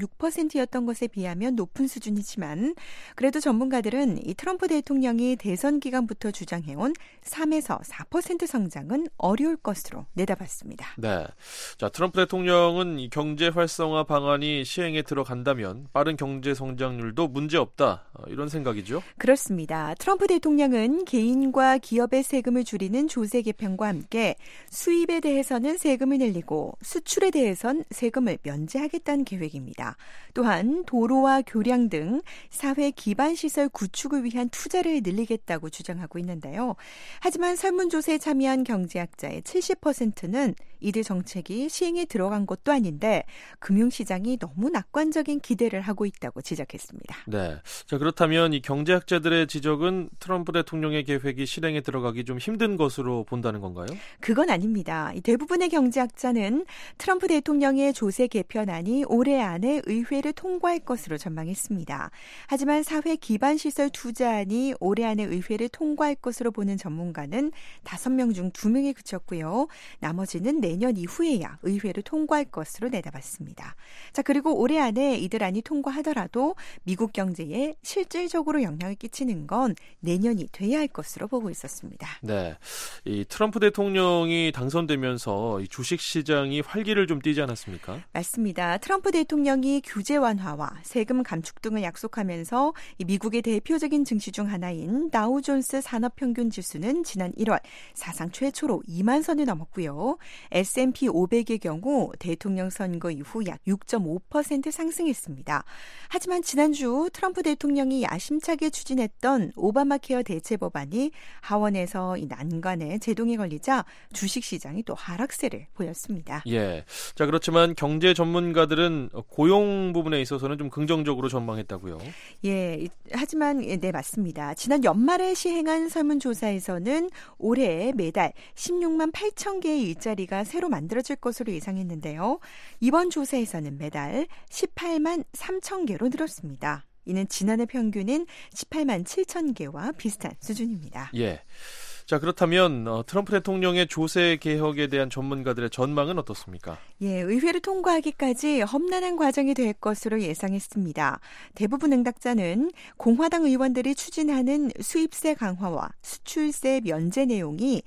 1.6%였던 것에 비하면 높은 수준이지만 그래도 전문가들은 이 트럼프 대통령이 대선 기간부터 주장해온 3에서 4% 성장은 어려울 것으로 내다봤습니다. 네, 자 트럼프 대통령은 이 경제 활성화 방안이 시행에 들어간다면 빠른 경제 성장률도 문제 없다 이런 생각이죠? 그렇습니다. 트럼프 대통령은 개인과 기업의 세금을 줄이는 조세 개편과 함께 수입에 대해서는 세금을 늘리고 수출에 대해선 세금을 면제하겠다는 계획입니다. 또한 도로와 교량 등 사회 기반 시설 구축을 위한 투자를 늘리겠다고 주장하고 있는데요. 하지만 설문조사에 참여한 경제학자의 70%는 이들 정책이 시행에 들어간 것도 아닌데 금융시장이 너무 낙관적인 기대를 하고 있다고 지적했습니다. 네, 자 그렇다면 이 경제학자들의 지적은 트럼프 대통령의 계획이 실행에 들어가기 좀 힘든 것으로 본다는 건가요? 그건 아닙니다. 대부분의 경제학자는 트럼프 대통령의 조세 개편안이 올해 안에 의회를 통과할 것으로 전망했습니다. 하지만 사회 기반 시설 투자안이 올해 안에 의회를 통과할 것으로 보는 전문가는 5명 중 2명에 그쳤고요. 나머지는 내년 이후에야 의회를 통과할 것으로 내다봤습니다. 자, 그리고 올해 안에 이들 안이 통과하더라도 미국 경제에 실질적으로 영향을 끼치는 건 내년이 돼야 할 것으로 보고 있었습니다. 네, 이 트럼프 대통령이 당선되면서 이 주식 시장이 활기를 좀 띠지 않았습니까? 맞습니다. 트럼프 대통령이 규제 완화와 세금 감축 등을 약속하면서 이 미국의 대표적인 증시 중 하나인 다우존스 산업평균 지수는 지난 1월 사상 최초로 2만 선을 넘었고요. S&P 500의 경우 대통령 선거 이후 약 6.5% 상승했습니다. 하지만 지난주 트럼프 대통령이 야심차게 추진했던 오바마 케어 대체 법안이 하원에서 이 난관에 제동이 걸리자 주식시장이 또 하락세를 보였습니다. 예, 자 그렇지만 경제 전문가들은 고용 부분에 있어서는 좀 긍정적으로 전망했다고요? 예, 하지만 네 맞습니다. 지난 연말에 시행한 설문조사에서는 올해 매달 16만 8천 개의 일자리가 새로 만들어질 것으로 예상했는데요. 이번 조사에서는 매달 18만 3천 개로 늘었습니다. 이는 지난해 평균인 18만 7천 개와 비슷한 수준입니다. 예. 자 그렇다면 트럼프 대통령의 조세 개혁에 대한 전문가들의 전망은 어떻습니까? 예, 의회를 통과하기까지 험난한 과정이 될 것으로 예상했습니다. 대부분 응답자는 공화당 의원들이 추진하는 수입세 강화와 수출세 면제 내용이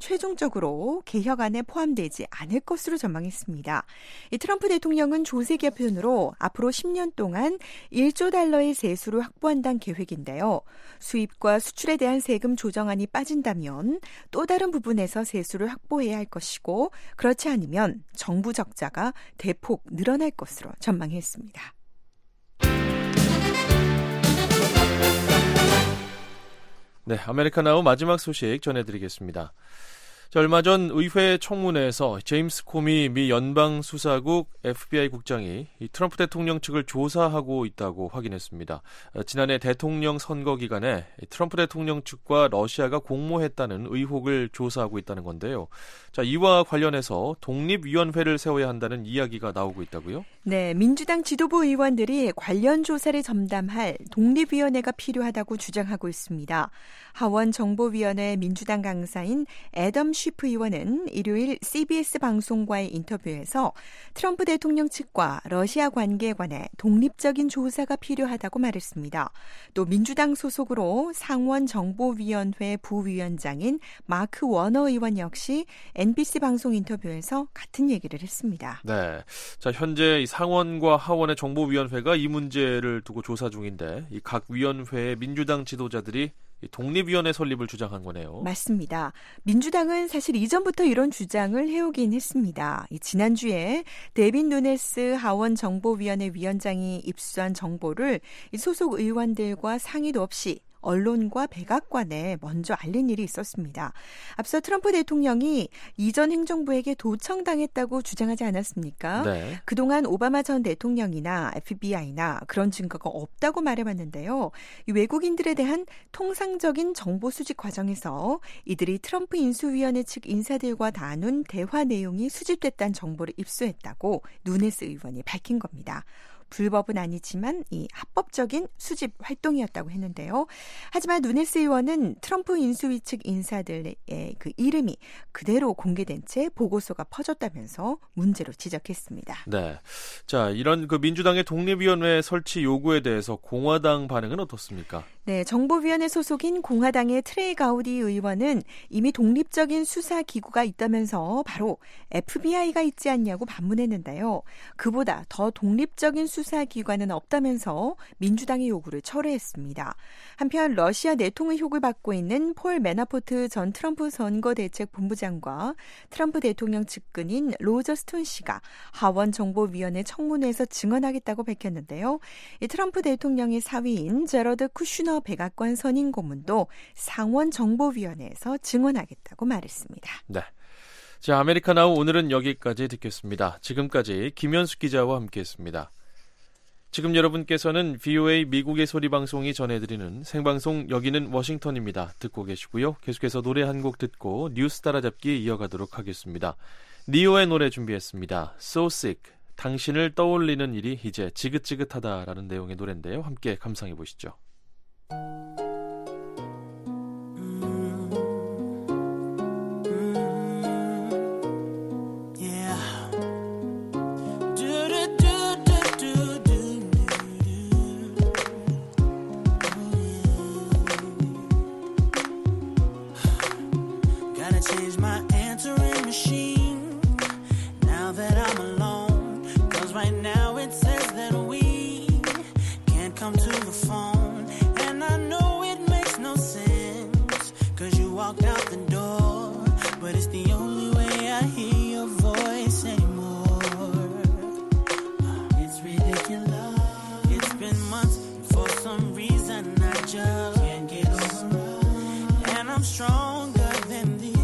최종적으로 개혁안에 포함되지 않을 것으로 전망했습니다. 이 트럼프 대통령은 조세 개편으로 앞으로 10년 동안 1조 달러의 세수를 확보한다는 계획인데요. 수입과 수출에 대한 세금 조정안이 빠진다면 또 다른 부분에서 세수를 확보해야 할 것이고 그렇지 않으면 정부 적자가 대폭 늘어날 것으로 전망했습니다. 네, 아메리카나우 마지막 소식 전해드리겠습니다. 자, 얼마 전 의회 청문회에서 제임스 코미 미 연방수사국 FBI 국장이 이 트럼프 대통령 측을 조사하고 있다고 확인했습니다. 지난해 대통령 선거 기간에 트럼프 대통령 측과 러시아가 공모했다는 의혹을 조사하고 있다는 건데요. 자, 이와 관련해서 독립위원회를 세워야 한다는 이야기가 나오고 있다고요? 네, 민주당 지도부 의원들이 관련 조사를 전담할 독립위원회가 필요하다고 주장하고 있습니다. 하원 정보위원회 민주당 강사인 애덤 쉬프 의원은 일요일 CBS 방송과의 인터뷰에서 트럼프 대통령 측과 러시아 관계에 관해 독립적인 조사가 필요하다고 말했습니다. 또 민주당 소속으로 상원정보위원회 부위원장인 마크 워너 의원 역시 NBC 방송 인터뷰에서 같은 얘기를 했습니다. 네, 자 현재 이 상원과 하원의 정보위원회가 이 문제를 두고 조사 중인데 이 각 위원회의 민주당 지도자들이 독립위원회 설립을 주장한 거네요. 맞습니다. 민주당은 사실 이전부터 이런 주장을 해오긴 했습니다. 지난주에 데빈 누네스 하원 정보위원회 위원장이 입수한 정보를 소속 의원들과 상의도 없이 언론과 백악관에 먼저 알린 일이 있었습니다. 앞서 트럼프 대통령이 이전 행정부에게 도청당했다고 주장하지 않았습니까? 네. 그동안 오바마 전 대통령이나 FBI나 그런 증거가 없다고 말해왔는데요. 이 외국인들에 대한 통상적인 정보 수집 과정에서 이들이 트럼프 인수위원회 측 인사들과 나눈 대화 내용이 수집됐다는 정보를 입수했다고 누네스 의원이 밝힌 겁니다. 불법은 아니지만 이 합법적인 수집 활동이었다고 했는데요. 하지만 누네스 의원은 트럼프 인수위 측 인사들의 그 이름이 그대로 공개된 채 보고서가 퍼졌다면서 문제로 지적했습니다. 네, 자 이런 그 민주당의 독립위원회 설치 요구에 대해서 공화당 반응은 어떻습니까? 네, 정보위원회 소속인 공화당의 트레이 가우디 의원은 이미 독립적인 수사기구가 있다면서 바로 FBI가 있지 않냐고 반문했는데요. 그보다 더 독립적인 수사기관은 없다면서 민주당의 요구를 철회했습니다. 한편 러시아 내통 의혹을 받고 있는 폴 매나포트 전 트럼프 선거대책본부장과 트럼프 대통령 측근인 로저 스톤 씨가 하원 정보위원회 청문회에서 증언하겠다고 밝혔는데요. 이 트럼프 대통령의 사위인 제러드 쿠슈너 백악관 선임 고문도 상원 정보위원회에서 증언하겠다고 말했습니다. 네. 자, 아메리카나우 오늘은 여기까지 듣겠습니다. 지금까지 김현숙 기자와 함께했습니다. 지금 여러분께서는 VOA 미국의 소리 방송이 전해드리는 생방송 여기는 워싱턴입니다. 듣고 계시고요. 계속해서 노래 한 곡 듣고 뉴스 따라잡기 이어가도록 하겠습니다. 니오의 노래 준비했습니다. So Sick. 당신을 떠올리는 일이 이제 지긋지긋하다라는 내용의 노래인데요. 함께 감상해 보시죠. Change my answering machine now that I'm alone, 'cause right now it says that we can't come to the phone, and I know it makes no sense 'cause you walked out the door, but it's the only way I hear your voice anymore. It's ridiculous. It's been months, for some reason I just can't get over it, and I'm stronger than this.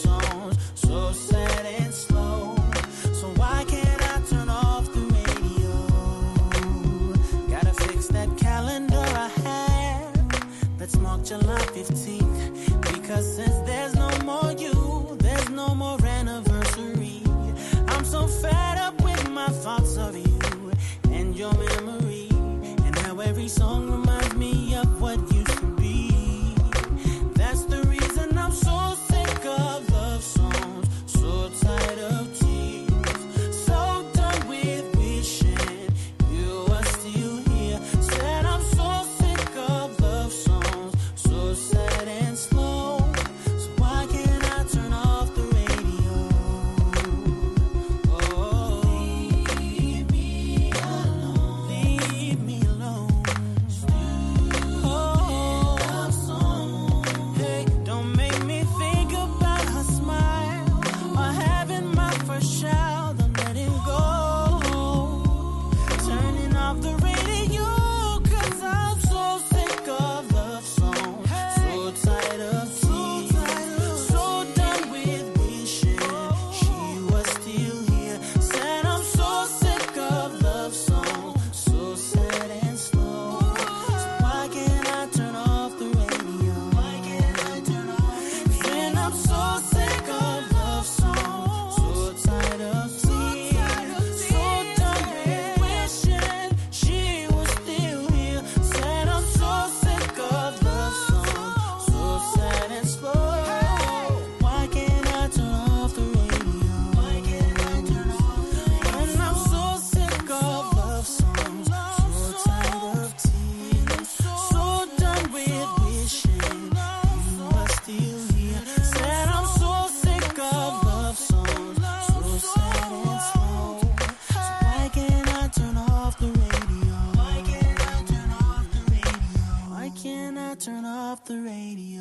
So sad and slow. So why can't I turn off the radio? off the radio.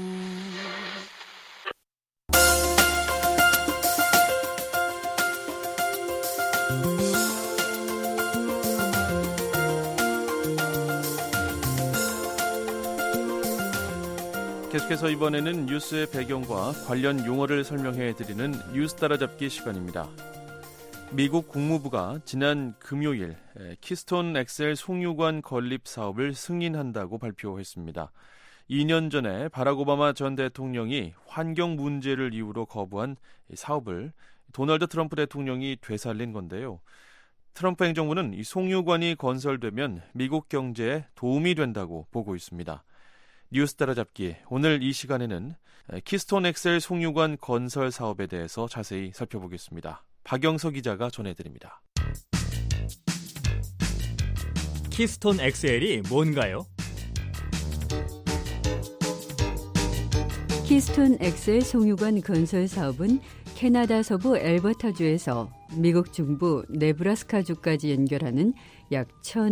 계속해서 이번에는 뉴스의 배경과 관련 용어를 설명해드리는 뉴스 따라잡기 시간입니다. 미국 국무부가 지난 금요일 키스톤 엑셀 송유관 건립 사업을 승인한다고 발표했습니다. 2년 전에 바락 오바마 전 대통령이 환경 문제를 이유로 거부한 사업을 도널드 트럼프 대통령이 되살린 건데요. 트럼프 행정부는 이 송유관이 건설되면 미국 경제에 도움이 된다고 보고 있습니다. 뉴스 따라잡기, 오늘 이 시간에는 키스톤 엑셀 송유관 건설 사업에 대해서 자세히 살펴보겠습니다. 박영석 기자가 전해드립니다. 키스톤 엑셀이 뭔가요? 키스톤 엑셀 송유관 건설 사업은 캐나다 서부 엘버타주에서 미국 중부 네브라스카주까지 연결하는 약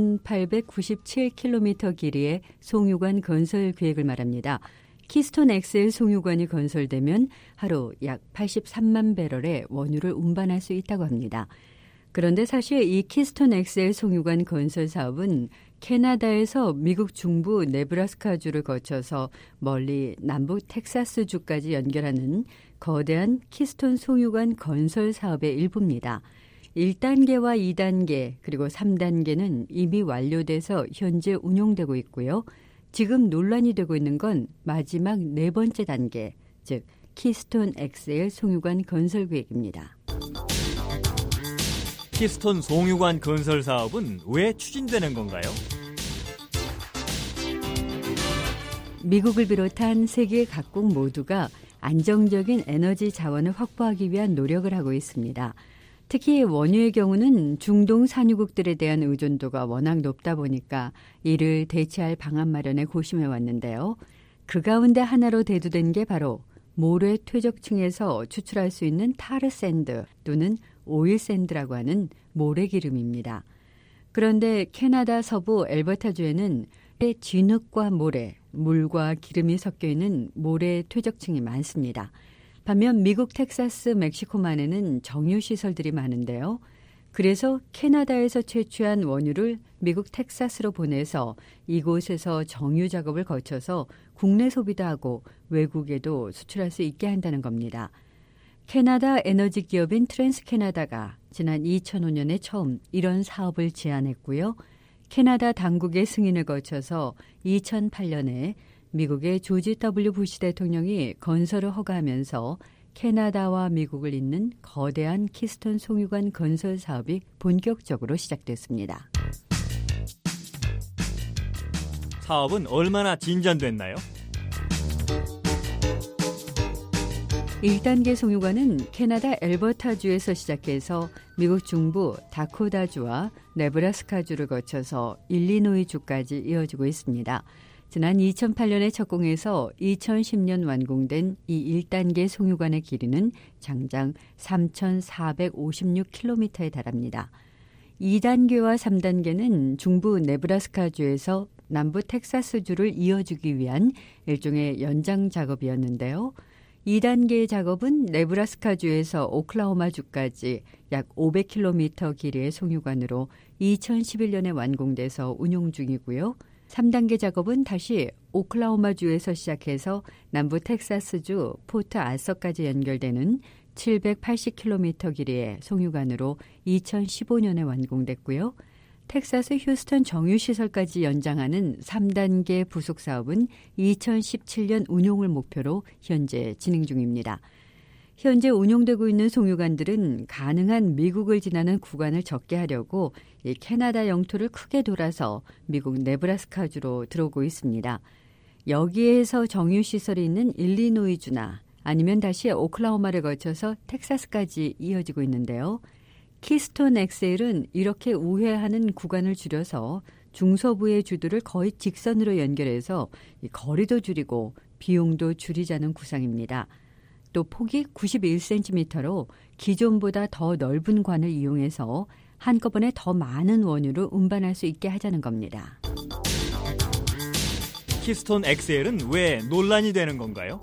1,897km 길이의 송유관 건설 계획을 말합니다. 키스톤 엑셀 송유관이 건설되면 하루 약 83만 배럴의 원유를 운반할 수 있다고 합니다. 그런데 사실 이 키스톤 엑셀 송유관 건설 사업은 캐나다에서 미국 중부 네브라스카주를 거쳐서 멀리 남부 텍사스주까지 연결하는 거대한 키스톤 송유관 건설 사업의 일부입니다. 1단계와 2단계 그리고 3단계는 이미 완료돼서 현재 운용되고 있고요. 지금 논란이 되고 있는 건 마지막 4번째 단계, 즉 키스톤 엑셀 송유관 건설 계획입니다. 키스톤 송유관 건설 사업은 왜 추진되는 건가요? 미국을 비롯한 세계 각국 모두가 안정적인 에너지 자원을 확보하기 위한 노력을 하고 있습니다. 특히 원유의 경우는 중동 산유국들에 대한 의존도가 워낙 높다 보니까 이를 대체할 방안 마련에 고심해 왔는데요. 그 가운데 하나로 대두된 게 바로 모래 퇴적층에서 추출할 수 있는 타르샌드 또는 오일샌드라고 하는 모래기름입니다. 그런데 캐나다 서부 엘버타주에는 진흙과 모래, 물과 기름이 섞여 있는 모래 퇴적층이 많습니다. 반면 미국 텍사스, 멕시코만에는 정유시설들이 많은데요. 그래서 캐나다에서 채취한 원유를 미국 텍사스로 보내서 이곳에서 정유 작업을 거쳐서 국내 소비도 하고 외국에도 수출할 수 있게 한다는 겁니다. 캐나다 에너지 기업인 트랜스캐나다가 지난 2005년에 처음 이런 사업을 제안했고요. 캐나다 당국의 승인을 거쳐서 2008년에 미국의 조지 W. 부시 대통령이 건설을 허가하면서 캐나다와 미국을 잇는 거대한 키스톤 송유관 건설 사업이 본격적으로 시작됐습니다. 사업은 얼마나 진전됐나요? 1단계 송유관은 캐나다 엘버타주에서 시작해서 미국 중부 다코다주와 네브라스카주를 거쳐서 일리노이주까지 이어지고 있습니다. 지난 2008년에 착공해서 2010년 완공된 이 1단계 송유관의 길이는 장장 3,456km에 달합니다. 2단계와 3단계는 중부 네브라스카주에서 남부 텍사스주를 이어주기 위한 일종의 연장 작업이었는데요. 2단계의 작업은 네브라스카주에서 오클라호마주까지 약 500km 길이의 송유관으로 2011년에 완공돼서 운용 중이고요. 3단계 작업은 다시 오클라호마주에서 시작해서 남부 텍사스주 포트 아서까지 연결되는 780km 길이의 송유관으로 2015년에 완공됐고요. 텍사스 휴스턴 정유시설까지 연장하는 3단계 부속 사업은 2017년 운용을 목표로 현재 진행 중입니다. 현재 운용되고 있는 송유관들은 가능한 미국을 지나는 구간을 적게 하려고 이 캐나다 영토를 크게 돌아서 미국 네브라스카주로 들어오고 있습니다. 여기에서 정유시설이 있는 일리노이주나 아니면 다시 오클라호마를 거쳐서 텍사스까지 이어지고 있는데요. 키스톤 엑셀은 이렇게 우회하는 구간을 줄여서 중서부의 주들을 거의 직선으로 연결해서 거리도 줄이고 비용도 줄이자는 구상입니다. 또 폭이 91cm로 기존보다 더 넓은 관을 이용해서 한꺼번에 더 많은 원유를 운반할 수 있게 하자는 겁니다. 키스톤 XL은 왜 논란이 되는 건가요?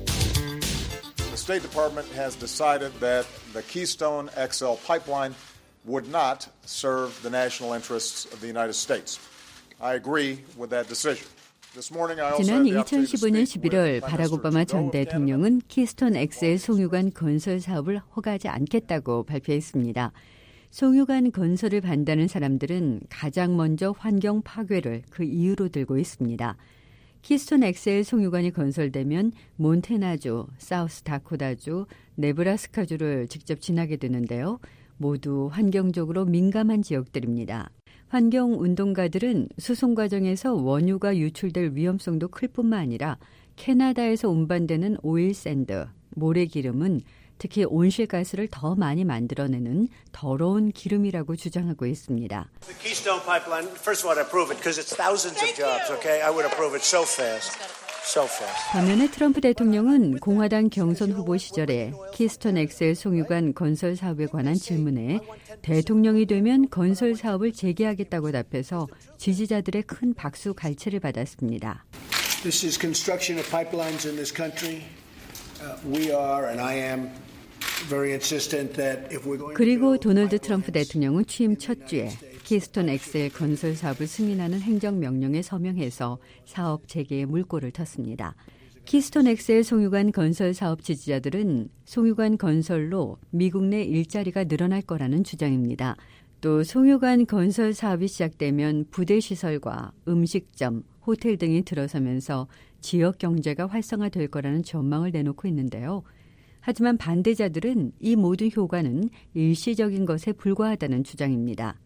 The State Department has decided that the Keystone XL pipeline would not serve the national interests of the United States. I agree with that decision. 지난 2015년 11월 바락 오바마 전 대통령은 키스톤 XL 송유관 건설 사업을 허가하지 않겠다고 발표했습니다. 송유관 건설을 반대하는 사람들은 가장 먼저 환경 파괴를 그 이유로 들고 있습니다. 키스톤 XL 송유관이 건설되면 몬태나주, 사우스다코타주, 네브라스카주를 직접 지나게 되는데요. 모두 환경적으로 민감한 지역들입니다. 환경운동가들은 수송 과정에서 원유가 유출될 위험성도 클 뿐만 아니라 캐나다에서 운반되는 오일샌드, 모래기름은 특히 온실가스를 더 많이 만들어내는 더러운 기름이라고 주장하고 있습니다. The Keystone Pipeline, first of all, I'd approve it because it's thousands of jobs, okay? I would approve it so fast. 반면에 트럼프 대통령은 공화당 경선 후보 시절에 키스톤 XL 송유관 건설 사업에 관한 질문에 대통령이 되면 건설 사업을 재개하겠다고 답해서 지지자들의 큰 박수 갈채를 받았습니다. This is construction of pipelines in this country. We are and I am very insistent that if we're going to 그리고 도널드 트럼프 대통령은 취임 첫 주에 키스톤 XL 건설 사업을 승인하는 행정명령에 서명해서 사업 재개에 물꼬를 텄습니다. 키스톤 XL 송유관 건설 사업 지지자들은 송유관 건설로 미국 내 일자리가 늘어날 거라는 주장입니다. 또 송유관 건설 사업이 시작되면 부대 시설과 음식점, 호텔 등이 들어서면서 지역 경제가 활성화될 거라는 전망을 내놓고 있는데요. 하지만 반대자들은 이 모든 효과는 일시적인 것에 불과하다는 주장입니다.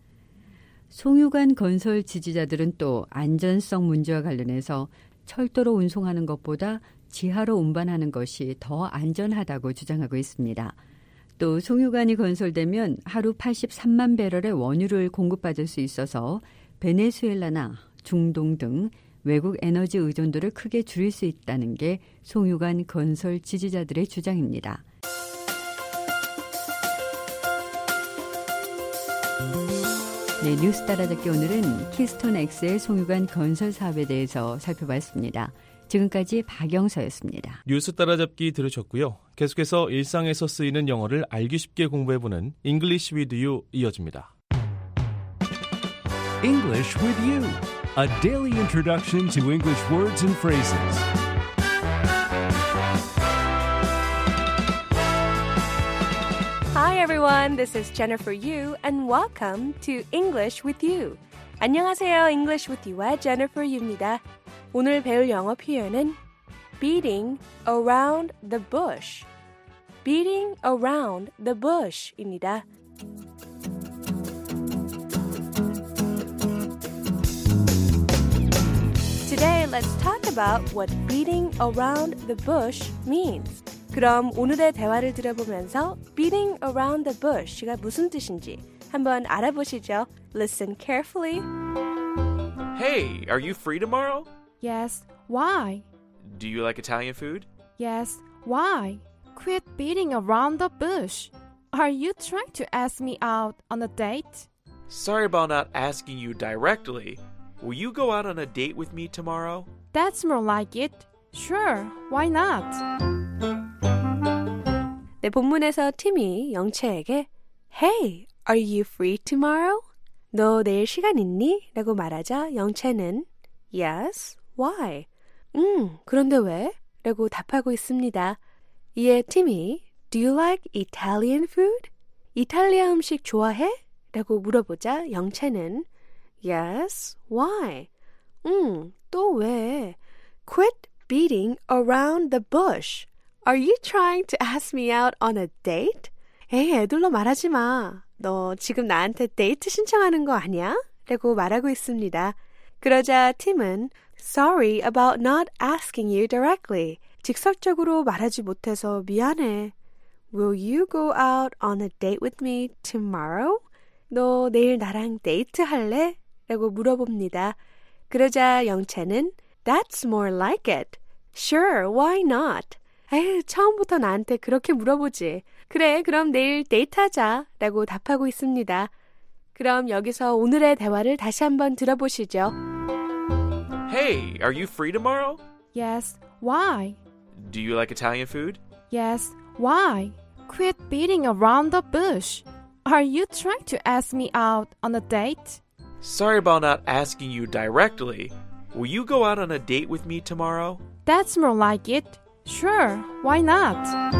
송유관 건설 지지자들은 또 안전성 문제와 관련해서 철도로 운송하는 것보다 지하로 운반하는 것이 더 안전하다고 주장하고 있습니다. 또 송유관이 건설되면 하루 83만 배럴의 원유를 공급받을 수 있어서 베네수엘라나 중동 등 외국 에너지 의존도를 크게 줄일 수 있다는 게 송유관 건설 지지자들의 주장입니다. 네, 뉴스 따라잡기 오늘은 키스톤 XL 송유관 건설 사업에 대해서 살펴봤습니다. 지금까지 박영서였습니다. 뉴스 따라잡기 들으셨고요. 계속해서 일상에서 쓰이는 영어를 알기 쉽게 공부해보는 English with You 이어집니다. English with You, a daily introduction to English words and phrases. Hi everyone, this is Jennifer Yu and welcome to English with You. 안녕하세요, English with You의 Jennifer Yu입니다. 오늘 배울 영어 표현은 beating around the bush. beating around the bush입니다. Today, let's talk about what beating around the bush means. 그럼 오늘의 대화를 들어보면서 beating around the bush가 무슨 뜻인지 한번 알아보시죠. Listen carefully. Hey, are you free tomorrow? Yes. Why? Do you like Italian food? Yes. Why? Quit beating around the bush. Are you trying to ask me out on a date? Sorry about not asking you directly. Will you go out on a date with me tomorrow? That's more like it. Sure. Why not? 네, 본문에서 팀이 영채에게 Hey, are you free tomorrow? 너 내일 시간 있니? 라고 말하자 영채는 Yes, why? 그런데 왜? 라고 답하고 있습니다. 이에 팀이 Do you like Italian food? 이탈리아 음식 좋아해? 라고 물어보자 영채는 Yes, why? 또 왜? Quit beating around the bush. Are you trying to ask me out on a date? 에이, 애들로 말하지 마. 너 지금 나한테 데이트 신청하는 거 아니야? 라고 말하고 있습니다. 그러자 팀은 Sorry about not asking you directly. 직설적으로 말하지 못해서 미안해. Will you go out on a date with me tomorrow? 너 내일 나랑 데이트 할래? 라고 물어봅니다. 그러자 영채는 That's more like it. Sure, why not? 에휴, 처음부터 나한테 그렇게 물어보지. 그래, 그럼 내일 데이트하자. 라고 답하고 있습니다. 그럼 여기서 오늘의 대화를 다시 한번 들어보시죠. Hey, are you free tomorrow? Yes, why? Do you like Italian food? Yes, why? Quit beating around the bush. Are you trying to ask me out on a date? Sorry about not asking you directly. Will you go out on a date with me tomorrow? That's more like it. Sure, why not?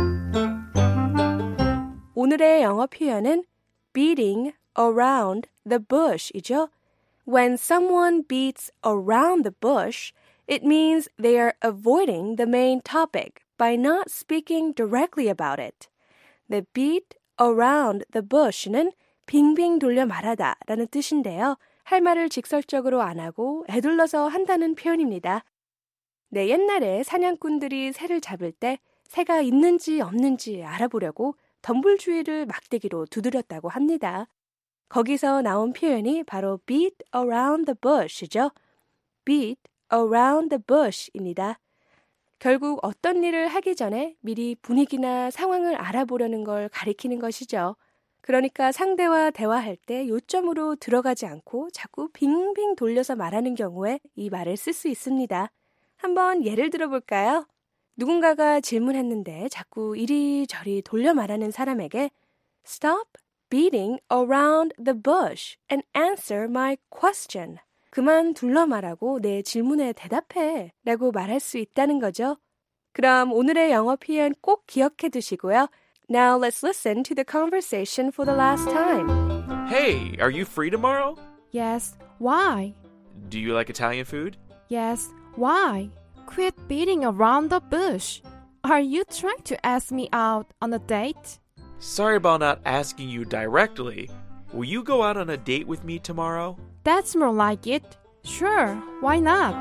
오늘의 영어 표현은 beating around the bush이죠. When someone beats around the bush, it means they are avoiding the main topic by not speaking directly about it. The beat around the bush는 빙빙 돌려 말하다 라는 뜻인데요. 할 말을 직설적으로 안 하고 에둘러서 한다는 표현입니다. 네, 옛날에 사냥꾼들이 새를 잡을 때 새가 있는지 없는지 알아보려고 덤불 주위를 막대기로 두드렸다고 합니다. 거기서 나온 표현이 바로 beat around the bush이죠. beat around the bush입니다. 결국 어떤 일을 하기 전에 미리 분위기나 상황을 알아보려는 걸 가리키는 것이죠. 그러니까 상대와 대화할 때 요점으로 들어가지 않고 자꾸 빙빙 돌려서 말하는 경우에 이 말을 쓸 수 있습니다. 한번 예를 들어볼까요? 누군가가 질문했는데 자꾸 이리저리 돌려 말하는 사람에게 Stop beating around the bush and answer my question. 그만 둘러 말하고 내 질문에 대답해 라고 말할 수 있다는 거죠. 그럼 오늘의 영어 표현 꼭 기억해 두시고요. Now let's listen to the conversation for the last time. Hey, are you free tomorrow? Yes, why? Do you like Italian food? Yes, why? Quit beating around the bush. Are you trying to ask me out on a date? Sorry about not asking you directly. Will you go out on a date with me tomorrow? That's more like it. Sure, why not?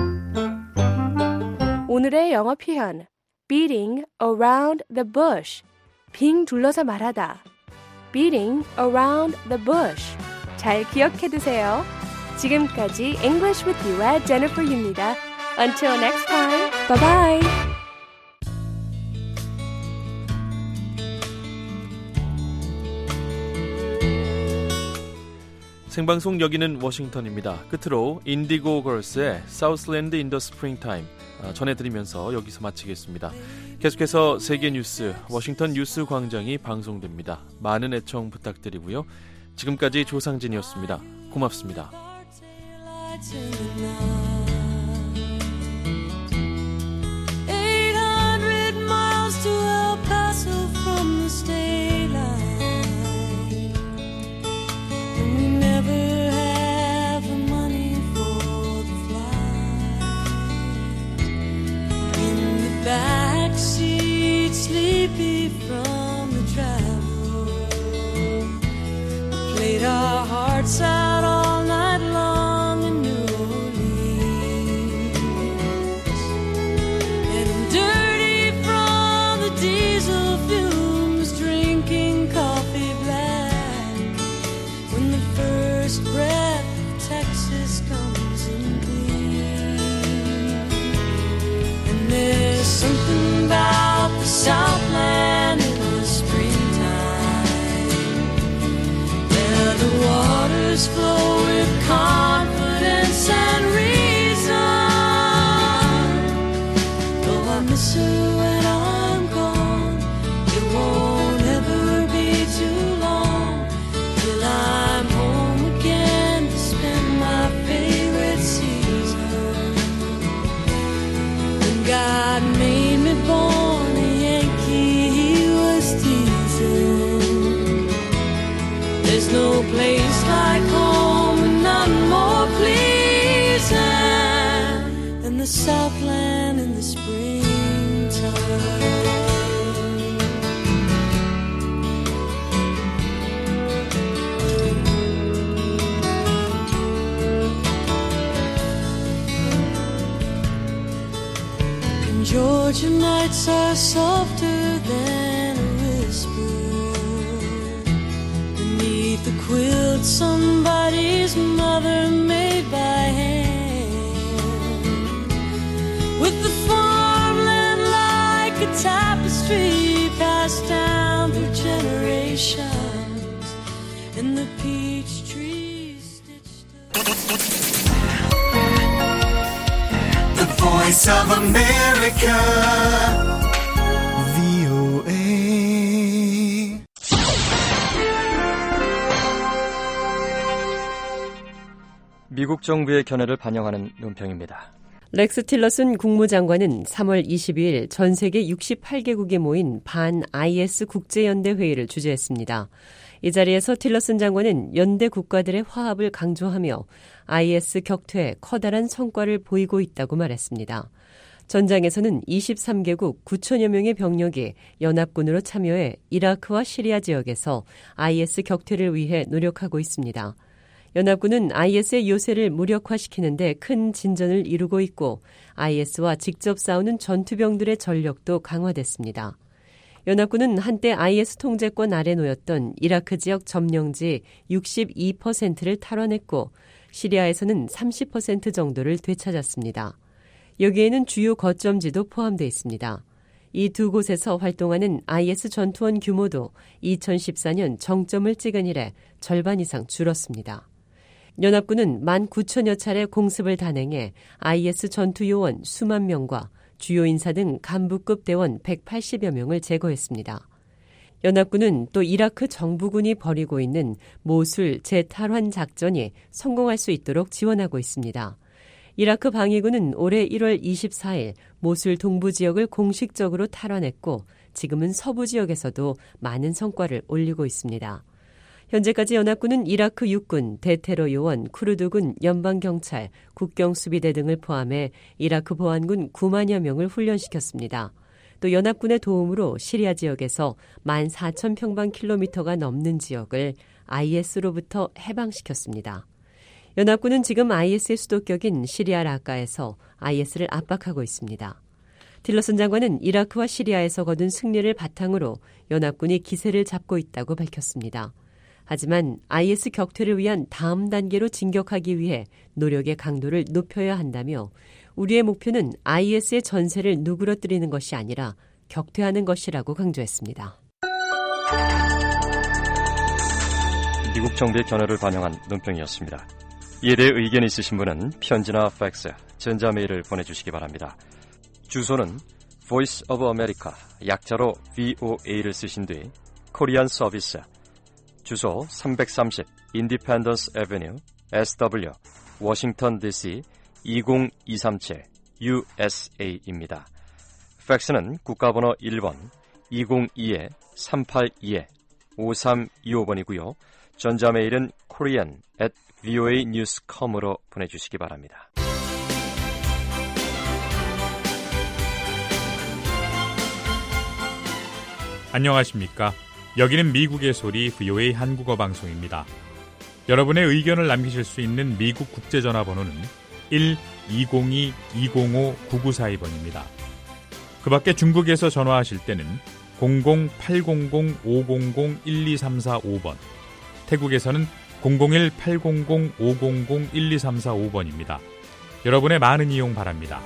오늘의 영어 표현 beating around the bush. 빙 둘러서 말하다. beating around the bush. 잘 기억해 두세요. 지금까지 English with You의 Jennifer Yu입니다. Until next time, bye-bye. 생방송 여기는 워싱턴입니다. 끝으로 인디고 걸스의 Southland in the Springtime 전해드리면서 여기서 마치겠습니다. 계속해서 세계 뉴스 워싱턴 뉴스 광장이 방송됩니다. 많은 애청 부탁드리고요. 지금까지 조상진이었습니다. 고맙습니다. 800 miles to El Paso from the state line. And we never have the money for the flight. In the backseat, sleepy from the travel, we played our hearts out all night long in New Orleans. And dirty from the diesel fumes, drinking coffee black, when the first breath of Texas comes in clean. And there's something about the Southland in the springtime, where the waters flow with confidence and reason. Though I miss her when I'm gone, it won't ever be too long till I'm home again to spend my favorite season. When God made me born a Yankee, he was teasing. There's no place like home and none more pleasing than the Southland in the springtime. And Georgia nights are softer than a whisper beneath the quilt somebody's mother made by hand, with the farmland like a tapestry passed down through generations, and the peach trees stitched up. Voice of America. 미국 정부의 견해를 반영하는 논평입니다. 렉스 틸러슨 국무장관은 3월 22일 전 세계 68개국이 모인 반 IS 국제연대 회의를 주재했습니다. 이 자리에서 틸러슨 장관은 연대 국가들의 화합을 강조하며 IS 격퇴에 커다란 성과를 보이고 있다고 말했습니다. 전장에서는 23개국 9천여 명의 병력이 연합군으로 참여해 이라크와 시리아 지역에서 IS 격퇴를 위해 노력하고 있습니다. 연합군은 IS의 요새를 무력화시키는 데 큰 진전을 이루고 있고 IS와 직접 싸우는 전투병들의 전력도 강화됐습니다. 연합군은 한때 IS 통제권 아래 놓였던 이라크 지역 점령지 62%를 탈환했고 시리아에서는 30% 정도를 되찾았습니다. 여기에는 주요 거점지도 포함되어 있습니다. 이 두 곳에서 활동하는 IS 전투원 규모도 2014년 정점을 찍은 이래 절반 이상 줄었습니다. 연합군은 19,000여 차례 공습을 단행해 IS 전투 요원 수만 명과 주요 인사 등 간부급 대원 180여 명을 제거했습니다. 연합군은 또 이라크 정부군이 벌이고 있는 모술 재탈환 작전이 성공할 수 있도록 지원하고 있습니다. 이라크 방위군은 올해 1월 24일 모술 동부 지역을 공식적으로 탈환했고 지금은 서부 지역에서도 많은 성과를 올리고 있습니다. 현재까지 연합군은 이라크 육군, 대테러 요원, 쿠르드군, 연방경찰, 국경수비대 등을 포함해 이라크 보안군 9만여 명을 훈련시켰습니다. 또 연합군의 도움으로 시리아 지역에서 14,000평방킬로미터가 넘는 지역을 IS로부터 해방시켰습니다. 연합군은 지금 IS의 수도격인 시리아 라카에서 IS를 압박하고 있습니다. 틸러슨 장관은 이라크와 시리아에서 거둔 승리를 바탕으로 연합군이 기세를 잡고 있다고 밝혔습니다. 하지만 IS 격퇴를 위한 다음 단계로 진격하기 위해 노력의 강도를 높여야 한다며 우리의 목표는 IS의 전세를 누그러뜨리는 것이 아니라 격퇴하는 것이라고 강조했습니다. 미국 정부의 견해를 반영한 논평이었습니다. 이에 대해 의견 있으신 분은 편지나 팩스, 전자메일을 보내주시기 바랍니다. 주소는 Voice of America, 약자로 VOA를 쓰신 뒤 코리안 서비스, 주소 330 인디펜던스 애비뉴 SW 워싱턴 DC 20237 USA입니다. 팩스는 국가번호 1번 202-382-5325번이고요. 전자메일은 korean@voanews.com으로 보내주시기 바랍니다. 안녕하십니까? 여기는 미국의 소리 VOA 한국어 방송입니다. 여러분의 의견을 남기실 수 있는 미국 국제전화번호는 1-202-205-9942번입니다. 그 밖에 중국에서 전화하실 때는 00-800-500-1234-5번, 태국에서는 001-800-500-1234-5번입니다. 여러분의 많은 이용 바랍니다.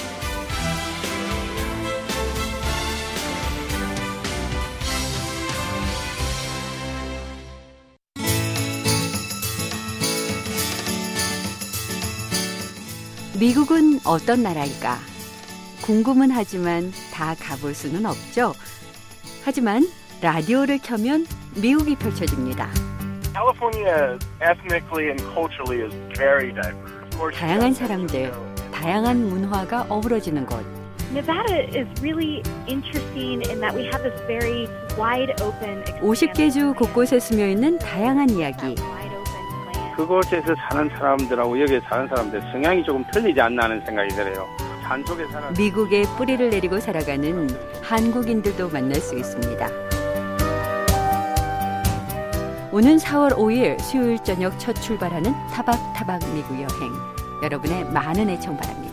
미국은 어떤 나라일까? 궁금은 하지만 다 가볼 수는 없죠. 하지만 라디오를 켜면 미국이 펼쳐집니다. California ethnically and culturally is very diverse. 다양한 사람들, 다양한 문화가 어우러지는 곳. Nevada is really interesting in that we have this very wide open 50개 주 곳곳에 스며 있는 다양한 이야기. 그곳에서 사는 사람들하고 여기에 사는 사람들 성향이 조금 틀리지 않나 하는 생각이 들어요. 산속에 살아 미국의 뿌리를 내리고 살아가는 한국인들도 만날 수 있습니다. 오는 4월 5일 수요일 저녁 첫 출발하는 타박타박 미국 여행. 여러분의 많은 애청 바랍니다.